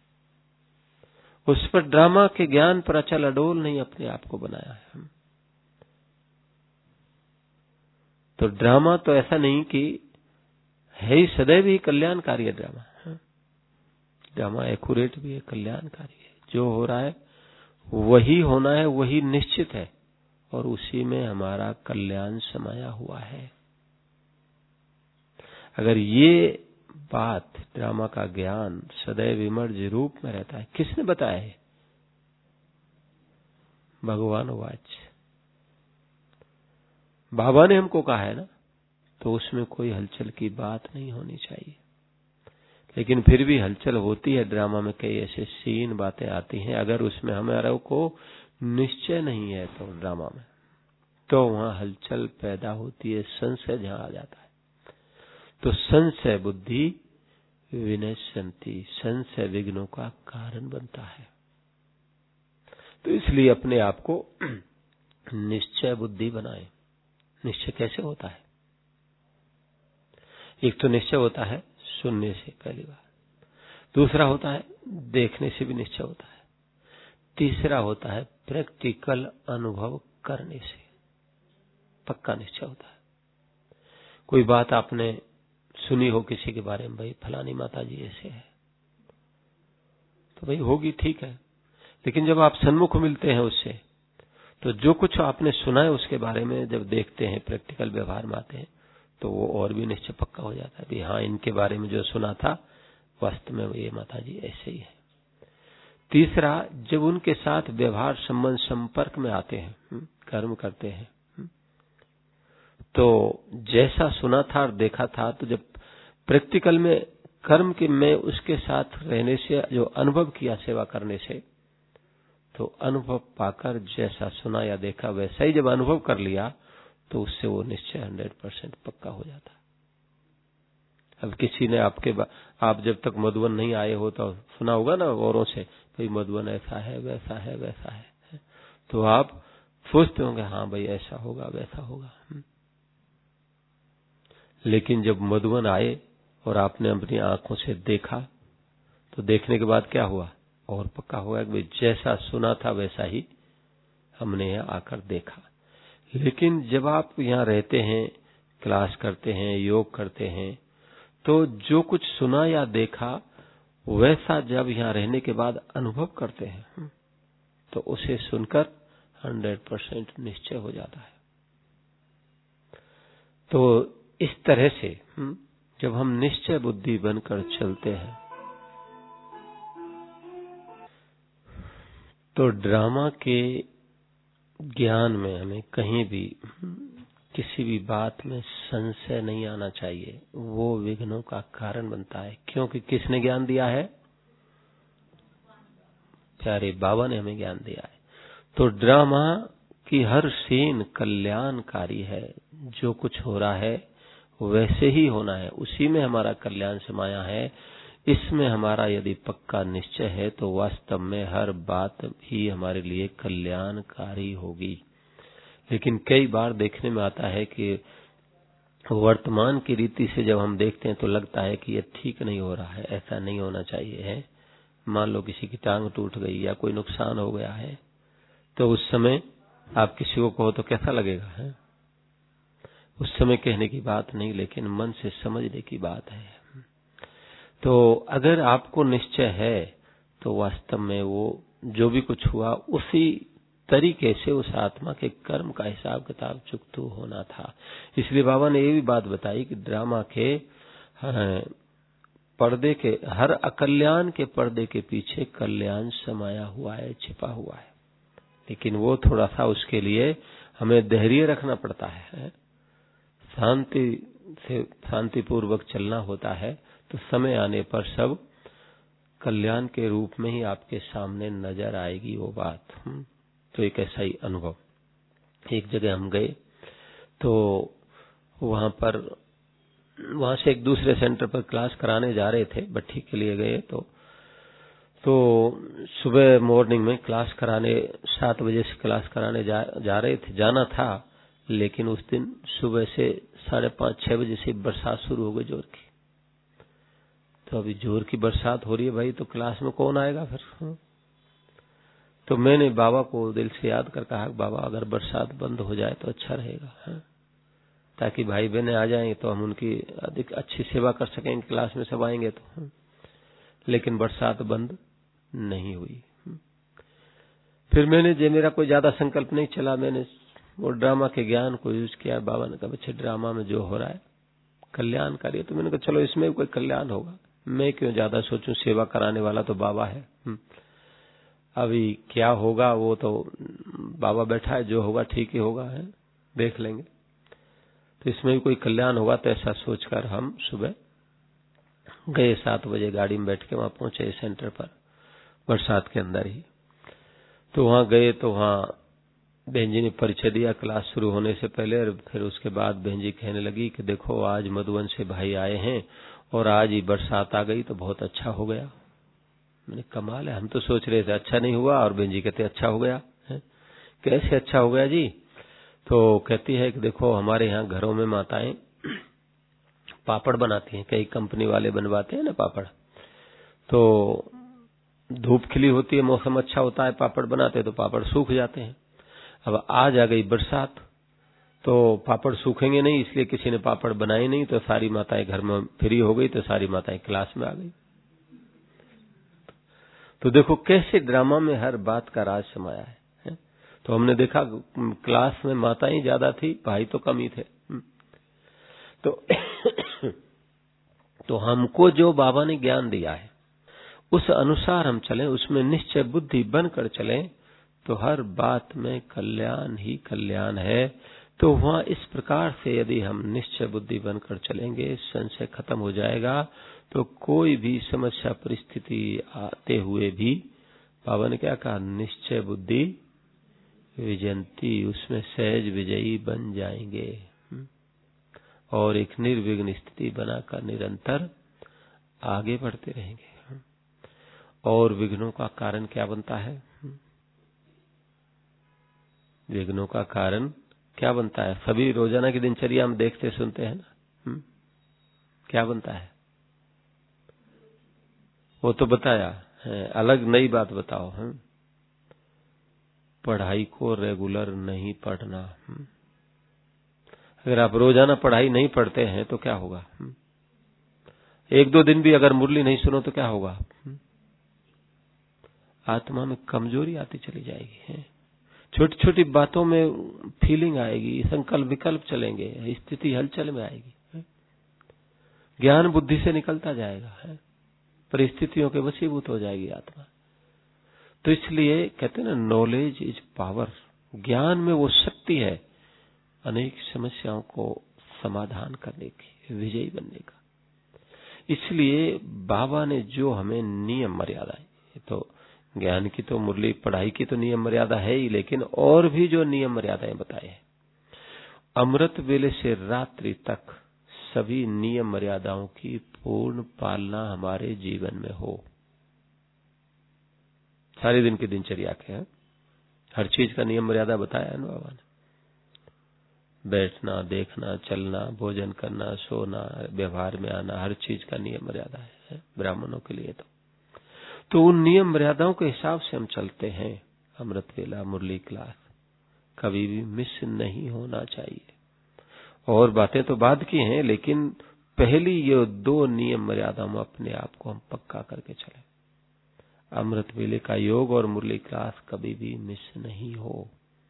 उस पर ड्रामा के ज्ञान पर अचल अडोल नहीं अपने आप को बनाया है। तो ड्रामा तो ऐसा नहीं कि है ही, सदैव ही कल्याणकारी है ड्रामा। ड्रामा एक्यूरेट भी है, कल्याणकारी है। जो हो रहा है वही होना है, वही निश्चित है, और उसी में हमारा कल्याण समाया हुआ है। अगर ये बात, ड्रामा का ज्ञान सदैव इमर्ज रूप में रहता है, किसने बताया है? भगवान वाच, बाबा ने हमको कहा है ना, तो उसमें कोई हलचल की बात नहीं होनी चाहिए। लेकिन फिर भी हलचल होती है ड्रामा में, कई ऐसे सीन बातें आती हैं, अगर उसमें हमारे को निश्चय नहीं है तो ड्रामा में, तो वहां हलचल पैदा होती है, संशय जहां आ जाता है। तो संशय बुद्धि विनश्यन्ति, संशय विघ्नों का कारण बनता है। तो इसलिए अपने आप को निश्चय बुद्धि बनाए। निश्चय कैसे होता है? एक तो निश्चय होता है सुनने से, पहली बार। दूसरा होता है देखने से भी निश्चय होता है। तीसरा होता है प्रैक्टिकल अनुभव करने से पक्का निश्चय होता है। कोई बात आपने सुनी हो किसी के बारे में, भाई फलानी माता जी ऐसे है, तो भाई होगी, ठीक है। लेकिन जब आप सन्मुख मिलते हैं उससे, तो जो कुछ आपने सुना है उसके बारे में जब देखते हैं, प्रैक्टिकल व्यवहार में आते हैं, तो वो और भी निश्चय पक्का हो जाता है कि हाँ, इनके बारे में जो सुना था वास्तव में ये माता जी ऐसे ही है। तीसरा, जब उनके साथ व्यवहार संबंध संपर्क में आते हैं, कर्म करते हैं, तो जैसा सुना था और देखा था, तो जब प्रैक्टिकल में कर्म के में उसके साथ रहने से, जो अनुभव किया सेवा करने से, तो अनुभव पाकर जैसा सुना या देखा वैसा ही जब अनुभव कर लिया, तो उससे वो निश्चय हंड्रेड परसेंट पक्का हो जाता है। अब किसी ने आपके, आप जब तक मधुबन नहीं आए हो तो सुना होगा ना औरों से, भाई मधुबन ऐसा है, वैसा है, वैसा है, तो आप सोचते होंगे हाँ भाई ऐसा होगा, वैसा होगा। लेकिन जब मधुबन आए और आपने अपनी आंखों से देखा, तो देखने के बाद क्या हुआ? और पक्का हुआ कि भाई जैसा सुना था वैसा ही हमने यहाँ आकर देखा। लेकिन जब आप यहाँ रहते हैं, क्लास करते हैं, योग करते हैं, तो जो कुछ सुना या देखा वैसा जब यहाँ रहने के बाद अनुभव करते हैं, तो उसे सुनकर हंड्रेड परसेंट निश्चय हो जाता है। तो इस तरह से जब हम निश्चय बुद्धि बनकर चलते हैं, तो ड्रामा के ज्ञान में हमें कहीं भी किसी भी बात में संशय नहीं आना चाहिए। वो विघ्नों का कारण बनता है। क्योंकि किसने ज्ञान दिया है? प्यारे बाबा ने हमें ज्ञान दिया है। तो ड्रामा की हर सीन कल्याणकारी है। जो कुछ हो रहा है वैसे ही होना है, उसी में हमारा कल्याण समाया है। इसमें हमारा यदि पक्का निश्चय है तो वास्तव में हर बात भी हमारे लिए कल्याणकारी होगी। लेकिन कई बार देखने में आता है कि वर्तमान की रीति से जब हम देखते हैं तो लगता है कि ये ठीक नहीं हो रहा है, ऐसा नहीं होना चाहिए है। मान लो किसी की टांग टूट गई या कोई नुकसान हो गया है, तो उस समय आप किसी को कहो तो कैसा लगेगा है? उस समय कहने की बात नहीं, लेकिन मन से समझने की बात है। तो अगर आपको निश्चय है तो वास्तव में वो जो भी कुछ हुआ उसी तरीके से उस आत्मा के कर्म का हिसाब किताब चुकतू होना था। इसलिए बाबा ने ये भी बात बताई कि ड्रामा के पर्दे के, हर अकल्याण के पर्दे के पीछे कल्याण समाया हुआ है, छिपा हुआ है। लेकिन वो थोड़ा सा उसके लिए हमें धैर्य रखना पड़ता है, शांति से शांतिपूर्वक चलना होता है। तो समय आने पर सब कल्याण के रूप में ही आपके सामने नजर आएगी वो बात। तो एक ऐसा ही अनुभव, एक जगह हम गए तो वहां पर, वहां से एक दूसरे सेंटर पर क्लास कराने जा रहे थे, भट्ठी के लिए गए। तो तो सुबह मॉर्निंग में क्लास कराने, सात बजे से क्लास कराने जा, जा रहे थे, जाना था। लेकिन उस दिन सुबह से साढ़े पांच छह बजे से बरसात शुरू हो गई जोर की। तो अभी जोर की बरसात हो रही है भाई, तो क्लास में कौन आएगा फिर? तो मैंने बाबा को दिल से याद कर कहा, बाबा अगर बरसात बंद हो जाए तो अच्छा रहेगा है? ताकि भाई बहनें आ जाएं तो हम उनकी अधिक अच्छी सेवा कर सकेंगे, क्लास में सब आएंगे तो। लेकिन बरसात बंद नहीं हुई। फिर मैंने जो मेरा कोई ज्यादा संकल्प नहीं चला, मैंने वो ड्रामा के ज्ञान को यूज किया। बाबा ने कहा बच्चे ड्रामा में जो हो रहा है कल्याणकारी है, तो मैंने कहा चलो इसमें भी कोई कल्याण होगा, मैं क्यों ज्यादा सोचूं, सेवा कराने वाला तो बाबा है। अभी क्या होगा वो तो बाबा बैठा है, जो होगा ठीक ही होगा, है देख लेंगे, तो इसमें भी कोई कल्याण होगा। तो ऐसा सोचकर हम सुबह गए, सात बजे गाड़ी में बैठ के वहां पहुंचे सेंटर पर, बरसात के अंदर ही। तो वहां गए तो वहां बहन जी ने परिचय दिया क्लास शुरू होने से पहले, और फिर उसके बाद बहन जी कहने लगी कि देखो आज मधुबन से भाई आए हैं और आज ही बरसात आ गई तो बहुत अच्छा हो गया। मैंने कमाल है, हम तो सोच रहे थे अच्छा नहीं हुआ, और बहन जी कहते अच्छा हो गया है। कैसे अच्छा हो गया जी? तो कहती है कि देखो हमारे यहाँ घरों में माताएं पापड़ बनाती हैं, कई कंपनी वाले बनवाते हैं ना पापड़, तो धूप खिली होती है, मौसम अच्छा होता है, पापड़ बनाते हैं तो पापड़ सूख जाते हैं। अब आज आ गई बरसात तो पापड़ सूखेंगे नहीं, इसलिए किसी ने पापड़ बनाए नहीं, तो सारी माताएं घर में फ्री हो गई, तो सारी माताएं क्लास में आ गई। तो देखो कैसे ड्रामा में हर बात का राज समाया है, है? तो हमने देखा क्लास में माताएं ज्यादा थी, भाई तो कम ही थे। तो तो हमको जो बाबा ने ज्ञान दिया है उस अनुसार हम चलें, उसमें निश्चय बुद्धि बनकर चलें, तो हर बात में कल्याण ही कल्याण है। तो वहां इस प्रकार से यदि हम निश्चय बुद्धि बनकर चलेंगे, संशय खत्म हो जाएगा, तो कोई भी समस्या परिस्थिति आते हुए भी बाबा ने क्या कहा, निश्चय बुद्धि विजयंती, उसमें सहज विजयी बन जाएंगे और एक निर्विघ्न स्थिति बनाकर निरंतर आगे बढ़ते रहेंगे। और विघ्नों का कारण क्या बनता है? विघ्नों का कारण क्या बनता है? सभी रोजाना की दिनचर्या हम देखते सुनते हैं ना, क्या बनता है वो तो बताया है, अलग नई बात बताओ। हम पढ़ाई को रेगुलर नहीं पढ़ना। अगर आप रोजाना पढ़ाई नहीं पढ़ते हैं तो क्या होगा? एक दो दिन भी अगर मुरली नहीं सुनो तो क्या होगा? आत्मा में कमजोरी आती चली जाएगी, छोटी छोटी बातों में फीलिंग आएगी, संकल्प विकल्प चलेंगे, स्थिति हलचल में आएगी, ज्ञान बुद्धि से निकलता जाएगा, परिस्थितियों के वशीभूत हो जाएगी आत्मा। तो इसलिए कहते हैं ना, नॉलेज इज पावर, ज्ञान में वो शक्ति है अनेक समस्याओं को समाधान करने की, विजयी बनने का। इसलिए बाबा ने जो हमें नियम मर्यादाएं, तो ज्ञान की तो मुरली पढ़ाई की तो नियम मर्यादा है ही, लेकिन और भी जो नियम मर्यादाएं बताए हैं, अमृत वेले से रात्रि तक सभी नियम मर्यादाओं की पूर्ण पालना हमारे जीवन में हो। सारे दिन की दिनचर्या के हैं, हर चीज का नियम मर्यादा बताया है ना बाबा ने। बैठना, देखना, चलना, भोजन करना, सोना, व्यवहार में आना, हर चीज का नियम मर्यादा है ब्राह्मणों के लिए। तो तो उन नियम मर्यादाओं के हिसाब से हम चलते हैं। अमृत वेला, मुरली क्लास कभी भी मिस नहीं होना चाहिए। और बातें तो बाद की हैं, लेकिन पहली ये दो नियम मर्यादाओं में अपने आप को हम पक्का करके चले। अमृत वेले का योग और मुरली क्लास कभी भी मिस नहीं हो।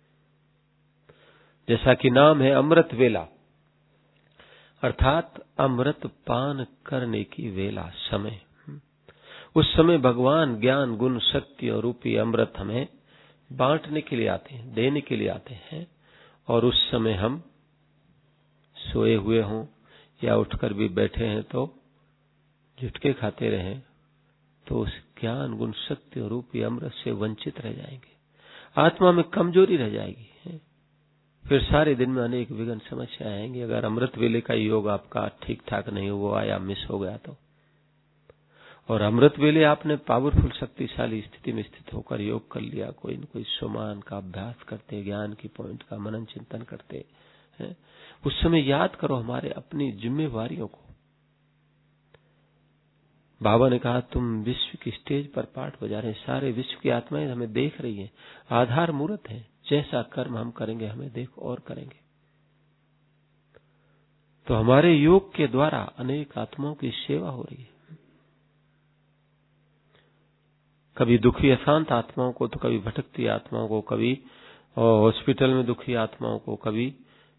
जैसा कि नाम है अमृत वेला, अर्थात अमृत पान करने की वेला, समय। उस समय भगवान ज्ञान गुण शक्ति और रूपी अमृत हमें बांटने के लिए आते हैं, देने के लिए आते हैं। और उस समय हम सोए हुए हों या उठकर भी बैठे हैं तो झुटके खाते रहें, तो उस ज्ञान गुण शक्ति और रूपी अमृत से वंचित रह जाएंगे, आत्मा में कमजोरी रह जाएगी। फिर सारे दिन में अनेक विघ्न समस्या आएंगी। अगर अमृत वेले का योग आपका ठीक ठाक नहीं हुआ या मिस हो गया तो, और अमृत वेले आपने पावरफुल शक्तिशाली स्थिति में स्थित होकर योग कर लिया, कोई न कोई सोमान का अभ्यास करते, ज्ञान की पॉइंट का मनन चिंतन करते हैं, उस समय याद करो हमारे अपनी जिम्मेवारियों को। बाबा ने कहा तुम विश्व की स्टेज पर पाठ बजा रहे हैं, सारे विश्व की आत्माएं हमें देख रही हैं, आधार मूर्त है, जैसा कर्म हम करेंगे हमें देख और करेंगे। तो हमारे योग के द्वारा अनेक आत्माओं की सेवा हो रही है। कभी दुखी अशांत आत्माओं को, तो कभी भटकती आत्माओं को, कभी हॉस्पिटल में दुखी आत्माओं को, कभी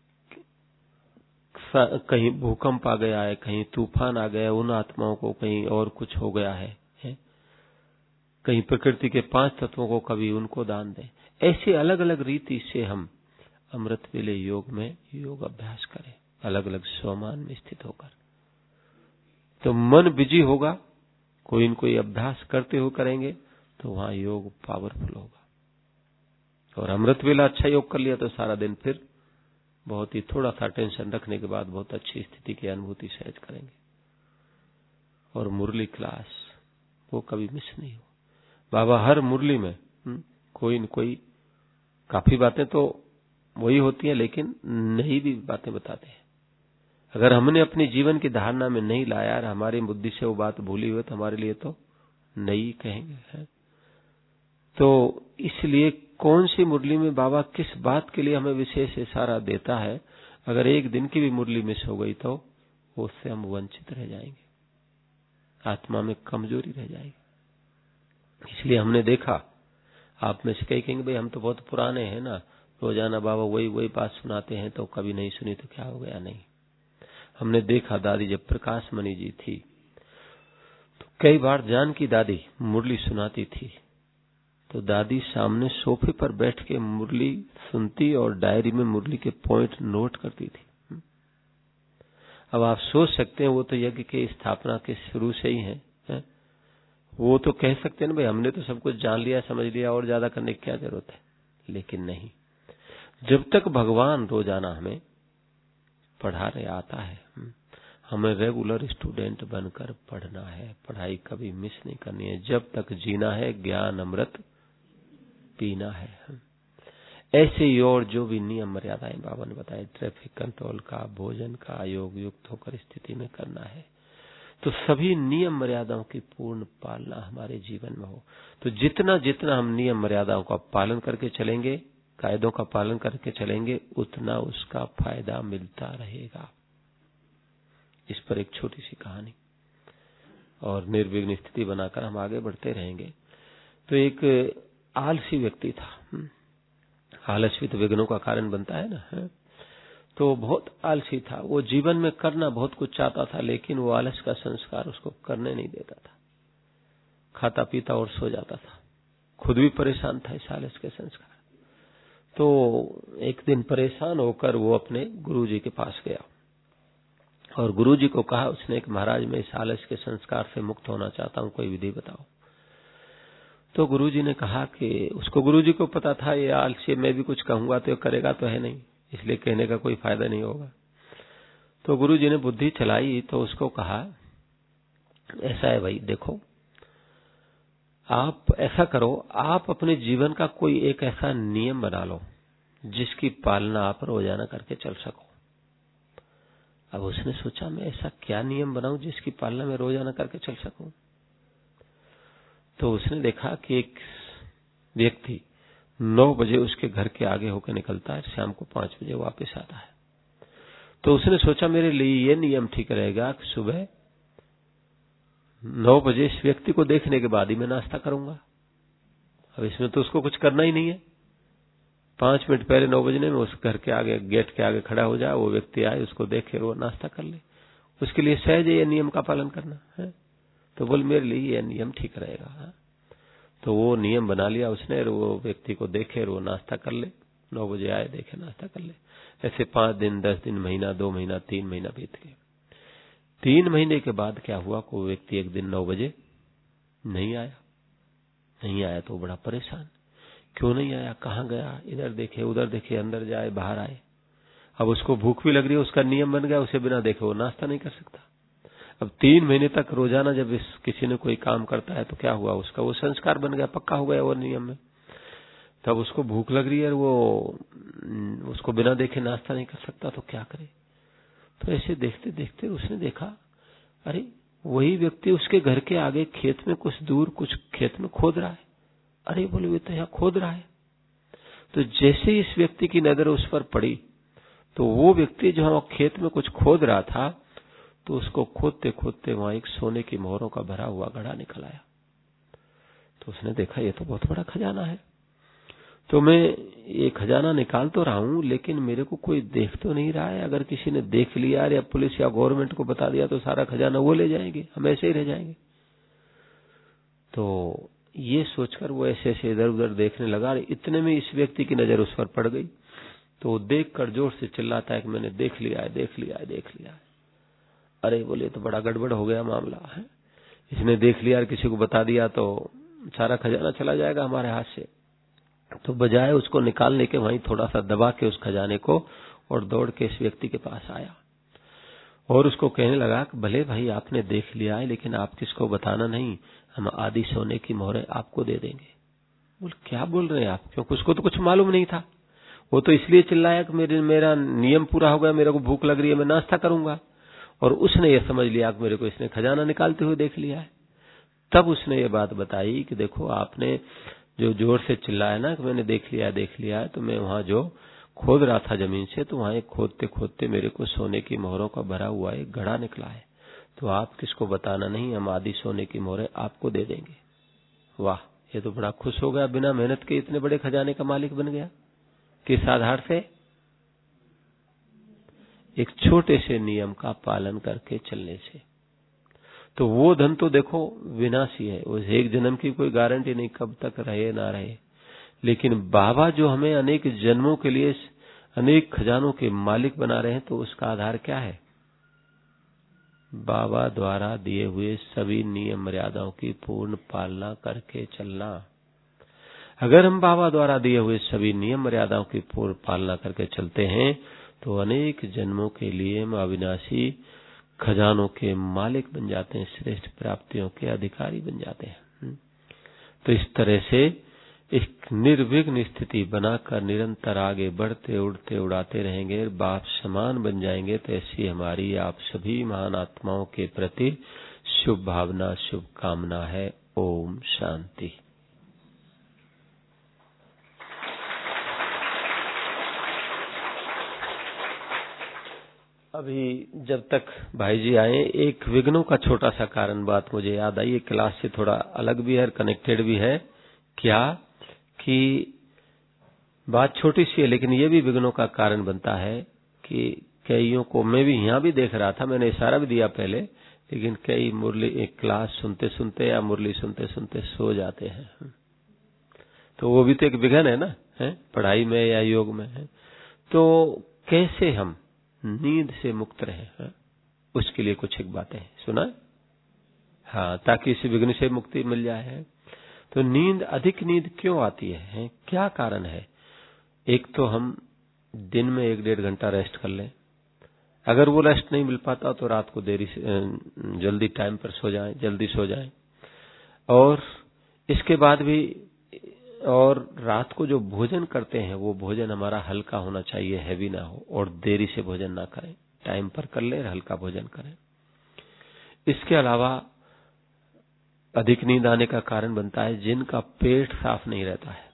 कहीं भूकंप आ गया है, कहीं तूफान आ गया, उन आत्माओं को कहीं और कुछ हो गया है, है? कहीं प्रकृति के पांच तत्वों को, कभी उनको दान दें। ऐसे अलग अलग रीति से हम अमृत वेले योग में योग अभ्यास करें, अलग अलग स्वमान में स्थित होकर। तो मन बिजी होगा, कोई न कोई अभ्यास करते हुए करेंगे तो वहां योग पावरफुल होगा। और अमृत वेला अच्छा योग कर लिया तो सारा दिन फिर बहुत ही थोड़ा सा टेंशन रखने के बाद बहुत अच्छी स्थिति की अनुभूति सहज करेंगे। और मुरली क्लास वो कभी मिस नहीं हो। बाबा हर मुरली में हुँ, कोई न कोई, काफी बातें तो वही होती हैं लेकिन नई भी बातें बताते हैं। अगर हमने अपनी जीवन की धारणा में नहीं लाया और हमारी बुद्धि से वो बात भूली हुई तो हमारे लिए तो नई कहेंगे, है? तो इसलिए कौन सी मुरली में बाबा किस बात के लिए हमें विशेष इशारा देता है, अगर एक दिन की भी मुरली मिस हो गई तो उससे हम वंचित रह जाएंगे, आत्मा में कमजोरी रह जाएगी। इसलिए हमने देखा, आप में से कई कहेंगे भाई हम तो बहुत पुराने हैं ना, रोजाना बाबा वही वही बात सुनाते हैं, तो कभी नहीं सुनी तो क्या हो गया? नहीं, हमने देखा दादी जब प्रकाश मणि जी थी तो कई बार जानकी दादी मुरली सुनाती थी तो दादी सामने सोफे पर बैठ के मुरली सुनती और डायरी में मुरली के पॉइंट नोट करती थी। अब आप सोच सकते हैं वो तो यज्ञ के स्थापना के शुरू से ही है, है? वो तो कह सकते हैं ना भाई हमने तो सब कुछ जान लिया, समझ लिया, और ज्यादा करने की क्या जरूरत है। लेकिन नहीं, जब तक भगवान रोजाना हमें पढ़ा रहे आता है, हमें रेगुलर स्टूडेंट बनकर पढ़ना है, पढ़ाई कभी मिस नहीं करनी है। जब तक जीना है ज्ञान अमृत पीना है। ऐसे ही और जो भी नियम मर्यादाएं बाबा ने बताए, ट्रैफिक कंट्रोल का, भोजन का, योग युक्त होकर स्थिति में करना है, तो सभी नियम मर्यादाओं की पूर्ण पालना हमारे जीवन में हो। तो जितना जितना हम नियम मर्यादाओं का पालन करके चलेंगे, कायदों का पालन करके चलेंगे, उतना उसका फायदा मिलता रहेगा। इस पर एक छोटी सी कहानी, और निर्विघ्न स्थिति बनाकर हम आगे बढ़ते रहेंगे। तो एक आलसी व्यक्ति था, आलस भी तो विघ्नों का कारण बनता है ना, है? तो बहुत आलसी था, वो जीवन में करना बहुत कुछ चाहता था, लेकिन वो आलस का संस्कार उसको करने नहीं देता था। खाता पीता और सो जाता था, खुद भी परेशान था इस आलस के संस्कार। तो एक दिन परेशान होकर वो अपने गुरुजी के पास गया और गुरुजी को कहा उसने कि महाराज मैं इस आलस के संस्कार से मुक्त होना चाहता हूं, कोई विधि बताओ। तो गुरुजी ने कहा कि उसको, गुरुजी को पता था ये आलसी, मैं भी कुछ कहूंगा तो करेगा तो है नहीं, इसलिए कहने का कोई फायदा नहीं होगा। तो गुरुजी ने बुद्धि चलाई तो उसको कहा ऐसा है भाई, देखो आप ऐसा करो, आप अपने जीवन का कोई एक ऐसा नियम बना लो जिसकी पालना आप रोजाना करके चल सको। अब उसने सोचा मैं ऐसा क्या नियम बनाऊं जिसकी पालना मैं रोजाना करके चल सकूं। तो उसने देखा कि एक व्यक्ति नौ बजे उसके घर के आगे होकर निकलता है, शाम को पांच बजे वापस आता है। तो उसने सोचा मेरे लिए ये नियम ठीक रहेगा कि सुबह नौ बजे इस व्यक्ति को देखने के बाद ही मैं नाश्ता करूंगा। अब इसमें तो उसको कुछ करना ही नहीं है, पांच मिनट पहले नौ बजने में उस घर के आगे, गेट के आगे खड़ा हो जाए, वो व्यक्ति आए, उसको देखे, वो नाश्ता कर ले। उसके लिए सहज ये नियम का पालन करना है। तो बोल मेरे लिए ये नियम ठीक रहेगा। तो वो नियम बना लिया उसने, वो व्यक्ति को देखे, वो नाश्ता कर ले, नौ बजे आए, देखे, नाश्ता कर ले। ऐसे पांच दिन, दस दिन, महीना, दो महीना, तीन महीना बीत गए। तीन महीने के बाद क्या हुआ, कोई व्यक्ति एक दिन नौ बजे नहीं आया। नहीं आया तो बड़ा परेशान, क्यों नहीं आया, कहाँ गया, इधर देखे, उधर देखे, अंदर जाए, बाहर आए। अब उसको भूख भी लग रही है, उसका नियम बन गया, उसे बिना देखे वो नाश्ता नहीं कर सकता। अब तीन महीने तक रोजाना जब इस किसी ने कोई काम करता है तो क्या हुआ, उसका वो संस्कार बन गया, पक्का हो गया वो नियम में। तब उसको भूख लग रही है, वो उसको बिना देखे नाश्ता नहीं कर सकता, तो क्या करे। तो ऐसे देखते देखते उसने देखा, अरे वही व्यक्ति उसके घर के आगे खेत में कुछ दूर कुछ खेत में खोद रहा है। अरे बोले वो तो यहाँ खोद रहा है। तो जैसे इस व्यक्ति की नजर उस पर पड़ी तो वो व्यक्ति जो खेत में कुछ खोद रहा था, तो उसको खोदते खोदते वहां एक सोने की मोहरों का भरा हुआ घड़ा निकल आया। तो उसने देखा ये तो बहुत बड़ा खजाना है, तो मैं ये खजाना निकाल तो रहा हूं, लेकिन मेरे को कोई देख तो नहीं रहा है। अगर किसी ने देख लिया या पुलिस या गवर्नमेंट को बता दिया तो सारा खजाना वो ले जाएंगे, हम ऐसे ही रह जाएंगे। तो ये सोचकर वो ऐसे ऐसे इधर उधर देखने लगा। इतने में इस व्यक्ति की नजर उस पर पड़ गई, तो वो देख कर जोर से चिल्लाता है कि मैंने देख लिया है, देख लिया है, देख लिया है। अरे बोले, तो बड़ा गड़बड़ हो गया मामला है, इसने देख लिया और किसी को बता दिया तो सारा खजाना चला जाएगा हमारे हाथ से। तो बजाय उसको निकालने के वहीं थोड़ा सा दबा के उस खजाने को और दौड़ के इस व्यक्ति के पास आया और उसको कहने लगा कि भले भाई आपने देख लिया है, लेकिन आप किसको बताना नहीं, हम आधी सोने की मोहरें आपको दे देंगे। बोल क्या बोल रहे हैं आप, क्योंकि उसको तो कुछ मालूम नहीं था। वो तो इसलिए चिल्लाया कि मेरे मेरा नियम पूरा हो गया, मेरे को भूख लग रही है, मैं नाश्ता करूंगा। और उसने ये समझ लिया कि मेरे को इसने खजाना निकालते हुए देख लिया है। तब उसने ये बात बताई कि देखो आपने जो जोर से चिल्लाया ना कि मैंने देख लिया देख लिया है, तो मैं वहां जो खोद रहा था जमीन से, तो वहां खोदते खोदते मेरे को सोने की मोहरों का भरा हुआ एक घड़ा निकला है। तो आप किसको बताना नहीं, हम आधी सोने की मोहरें आपको दे देंगे। वाह, ये तो बड़ा खुश हो गया, बिना मेहनत के इतने बड़े खजाने का मालिक बन गया। किस आधार से? एक छोटे से नियम का पालन करके चलने से। तो वो धन तो देखो विनाशी है, उस एक जन्म की कोई गारंटी नहीं कब तक रहे ना रहे। लेकिन बाबा जो हमें अनेक जन्मों के लिए अनेक खजानों के मालिक बना रहे हैं, तो उसका आधार क्या है? बाबा द्वारा दिए हुए सभी नियम मर्यादाओं की पूर्ण पालना करके चलना। अगर हम बाबा द्वारा दिए हुए सभी नियम मर्यादाओं की पूर्ण पालना करके चलते हैं, तो अनेक जन्मों के लिए हम अविनाशी खजानों के मालिक बन जाते हैं, श्रेष्ठ प्राप्तियों के अधिकारी बन जाते हैं। तो इस तरह से एक निर्विघ्न स्थिति बनाकर निरंतर आगे बढ़ते उड़ते उड़ाते रहेंगे, बाप समान बन जाएंगे। तो ऐसी हमारी आप सभी महान आत्माओं के प्रति शुभ भावना, शुभ कामना है। ओम शांति। अभी जब तक भाई जी आए, एक विघ्नों का छोटा सा कारण बात मुझे याद आई, क्लास से थोड़ा अलग भी है, कनेक्टेड भी है। क्या कि बात छोटी सी है, लेकिन ये भी विघ्नों का कारण बनता है कि कईयों को, मैं भी यहाँ भी देख रहा था, मैंने इशारा भी दिया पहले, लेकिन कई मुरली एक क्लास सुनते सुनते या मुरली सुनते सुनते सो जाते हैं। तो वो भी तो एक विघ्न है ना, है पढ़ाई में या योग में है। तो कैसे हम नींद से मुक्त रहे हैं, उसके लिए कुछ एक बातें सुना, हाँ, ताकि इस विघ्न से मुक्ति मिल जाए। तो नींद, अधिक नींद क्यों आती है, क्या कारण है? एक तो हम दिन में एक डेढ़ घंटा रेस्ट कर लें, अगर वो रेस्ट नहीं मिल पाता तो रात को देरी से जल्दी टाइम पर सो जाएं, जल्दी सो जाएं। और इसके बाद भी, और रात को जो भोजन करते हैं वो भोजन हमारा हल्का होना चाहिए, हैवी ना हो, और देरी से भोजन ना करें, टाइम पर कर लें, हल्का भोजन करें। इसके अलावा अधिक नींद आने का कारण बनता है जिनका पेट साफ नहीं रहता है,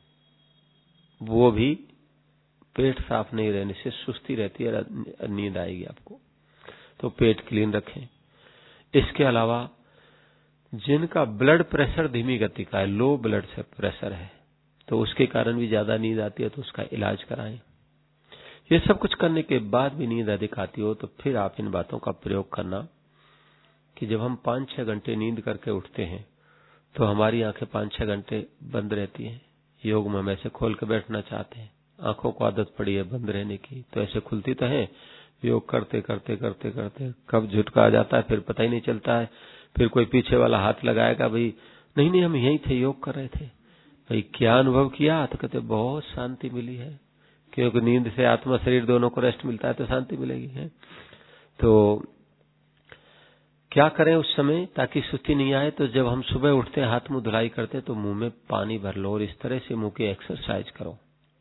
वो भी पेट साफ नहीं रहने से सुस्ती रहती है, नींद आएगी आपको, तो पेट क्लीन रखें। इसके अलावा जिनका ब्लड प्रेशर धीमी गति का है, लो ब्लड प्रेशर है, तो उसके कारण भी ज्यादा नींद आती है, तो उसका इलाज कराएं। ये सब कुछ करने के बाद भी नींद अधिक आती हो, तो फिर आप इन बातों का प्रयोग करना कि जब हम पांच छह घंटे नींद करके उठते हैं तो हमारी आंखें पांच छह घंटे बंद रहती हैं। योग में हम ऐसे खोल के बैठना चाहते हैं, आंखों को आदत पड़ी है बंद रहने की, तो ऐसे खुलती तो है। योग करते करते करते करते कब झुटका आ जाता है फिर पता ही नहीं चलता है। फिर कोई पीछे वाला हाथ लगाएगा, भाई नहीं नहीं हम यहीं थे, योग कर रहे थे। भाई क्या अनुभव किया? तो कहते बहुत शांति मिली है, क्योंकि नींद से आत्मा शरीर दोनों को रेस्ट मिलता है तो शांति मिलेगी है। तो क्या करें उस समय ताकि सुस्ती नहीं आए? तो जब हम सुबह उठते हैं, हाथ मुंह धुलाई करते हैं, तो मुंह में पानी भर लो और इस तरह से मुंह की एक्सरसाइज करो।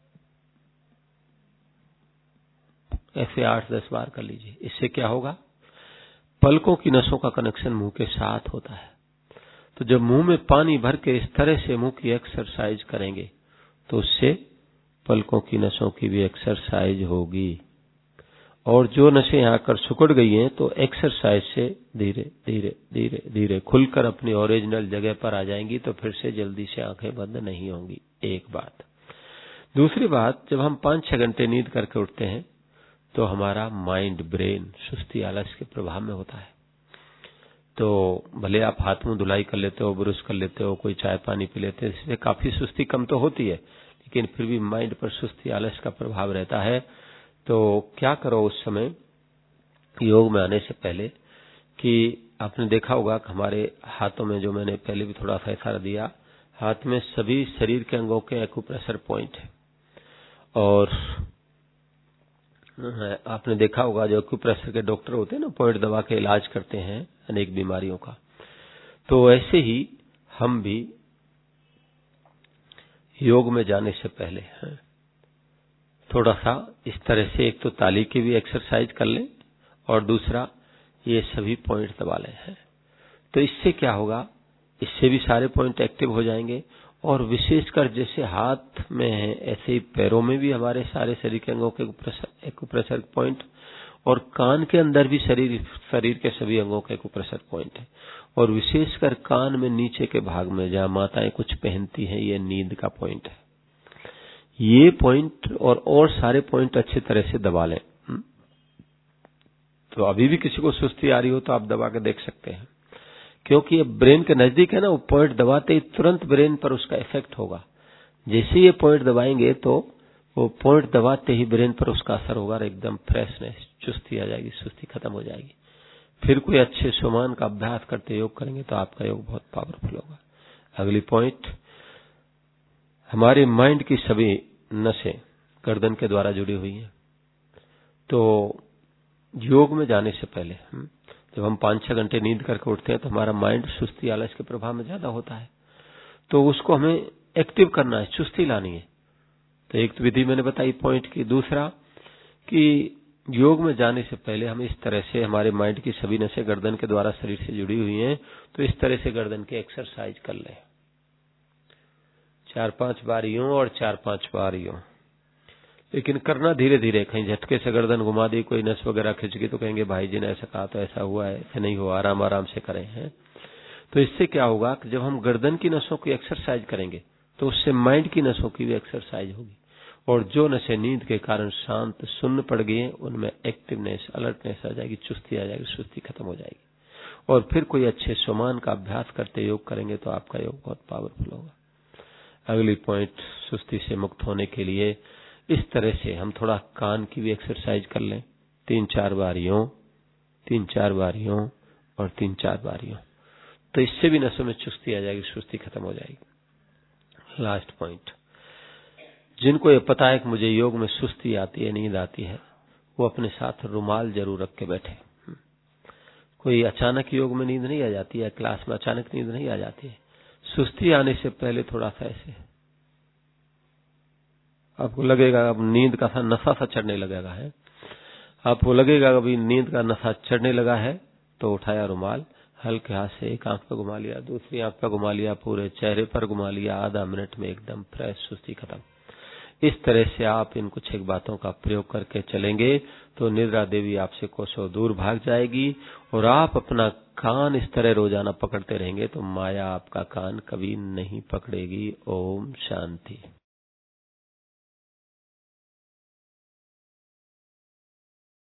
ऐसे आठ दस बार कर लीजिए। इससे क्या होगा? पलकों की नसों का कनेक्शन मुंह के साथ होता है। तो जब मुंह में पानी भर के इस तरह से मुंह की एक्सरसाइज करेंगे तो उससे पलकों की नसों की भी एक्सरसाइज होगी। और जो नसें यहाँ कर सिकुड़ गई हैं तो एक्सरसाइज से धीरे धीरे धीरे धीरे खुलकर अपनी ओरिजिनल जगह पर आ जाएंगी, तो फिर से जल्दी से आंखें बंद नहीं होंगी। एक बात। दूसरी बात, जब हम पांच छह घंटे नींद करके उठते हैं तो हमारा माइंड, ब्रेन सुस्ती आलस के प्रभाव में होता है। तो भले आप हाथ मुंह धुलाई कर लेते हो, ब्रश कर लेते हो, कोई चाय पानी पी लेते हो, इससे काफी सुस्ती कम तो होती है, लेकिन फिर भी माइंड पर सुस्ती आलस का प्रभाव रहता है। तो क्या करो उस समय योग में आने से पहले, कि आपने देखा होगा कि हमारे हाथों में, जो मैंने पहले भी थोड़ा सा इशारा दिया, हाथ में सभी शरीर के अंगों के एक्यूप्रेशर पॉइंट है। और आपने देखा होगा जो एक्यूप्रेशर के डॉक्टर होते हैं ना, पॉइंट दबा के इलाज करते हैं अनेक बीमारियों का। तो ऐसे ही हम भी योग में जाने से पहले थोड़ा सा इस तरह से, एक तो ताली की भी एक्सरसाइज कर लें और दूसरा ये सभी पॉइंट दबा लें। तो इससे क्या होगा, इससे भी सारे पॉइंट एक्टिव हो जाएंगे। और विशेषकर जैसे हाथ में है, ऐसे ही पैरों में भी हमारे सारे शरीर के अंगों के एक्यूप्रेशर पॉइंट, और कान के अंदर भी शरीर शरीर के सभी अंगों के एक्यूप्रेशर पॉइंट है। और विशेषकर कान में नीचे के भाग में, जहां माताएं कुछ पहनती हैं, ये नींद का पॉइंट है। ये पॉइंट और और सारे पॉइंट अच्छी तरह से दबा लें। तो अभी भी किसी को सुस्ती आ रही हो तो आप दबा के देख सकते हैं, क्योंकि ये ब्रेन के नजदीक है ना, वो पॉइंट दबाते ही तुरंत ब्रेन पर उसका इफेक्ट होगा। जैसे ये पॉइंट दबाएंगे तो वो पॉइंट दबाते ही ब्रेन पर उसका असर होगा और एकदम फ्रेशनेस, चुस्ती आ जाएगी, सुस्ती खत्म हो जाएगी। फिर कोई अच्छे सुमान का अभ्यास करते योग करेंगे तो आपका योग बहुत पावरफुल होगा। अगली पॉइंट, हमारे माइंड की सभी नसें गर्दन के द्वारा जुड़ी हुई हैं। तो योग में जाने से पहले जब हम पांच छह घंटे नींद करके उठते हैं तो हमारा माइंड सुस्ती आलस के प्रभाव में ज्यादा होता है, तो उसको हमें एक्टिव करना है, चुस्ती लानी है। तो एक तो विधि मैंने बताई पॉइंट की। दूसरा कि योग में जाने से पहले हम इस तरह से, हमारे माइंड की सभी नसें गर्दन के द्वारा शरीर से जुड़ी हुई हैं, तो इस तरह से गर्दन की एक्सरसाइज कर लें, चार पांच बार यूं और चार पांच बार यूं, लेकिन करना धीरे धीरे। कहीं झटके से गर्दन घुमा दी, कोई नस वगैरह खिंच गई तो कहेंगे भाई जी ने ऐसा कहा तो ऐसा हुआ है, ऐसा नहीं हुआ, आराम आराम से करें हैं। तो इससे क्या होगा कि जब हम गर्दन की नसों की एक्सरसाइज करेंगे तो उससे माइंड की नसों की भी एक्सरसाइज होगी, और जो नसें नींद के कारण शांत सुन्न पड़ गई हैं उनमें एक्टिवनेस, अलर्टनेस आ जाएगी, चुस्ती आ जाएगी, सुस्ती खत्म हो जाएगी। और फिर कोई अच्छे सुमान का अभ्यास करते योग करेंगे तो आपका योग बहुत पावरफुल होगा। अगली पॉइंट, सुस्ती से मुक्त होने के लिए इस तरह से हम थोड़ा कान की भी एक्सरसाइज कर लें, तीन चार बार यूं, तीन चार बार यूं और तीन चार बार यूं, तो इससे भी नसों में चुस्ती आ जाएगी, सुस्ती खत्म हो जाएगी। लास्ट पॉइंट, जिनको ये पता है कि मुझे योग में सुस्ती आती है, नींद आती है, वो अपने साथ रुमाल जरूर रख के बैठे। कोई अचानक योग में नींद नहीं आ जाती है, क्लास में अचानक नींद नहीं आ जाती है। सुस्ती आने से पहले थोड़ा सा ऐसे आपको लगेगा, अब नींद का सा नशा सा चढ़ने लगेगा है, आपको लगेगा अभी नींद का नशा चढ़ने लगा है, तो उठाया रुमाल, हल्के हाथ से एक आंख पे घुमा लिया, दूसरी आंख पे घुमा लिया, पूरे चेहरे पर घुमा लिया, आधा मिनट में एकदम फ्रेश, सुस्ती खत्म। इस तरह से आप इन कुछ एक बातों का प्रयोग करके चलेंगे तो निद्रा देवी आपसे कोसों दूर भाग जाएगी, और आप अपना कान इस तरह रोजाना पकड़ते रहेंगे तो माया आपका कान कभी नहीं पकड़ेगी। ओम शांति।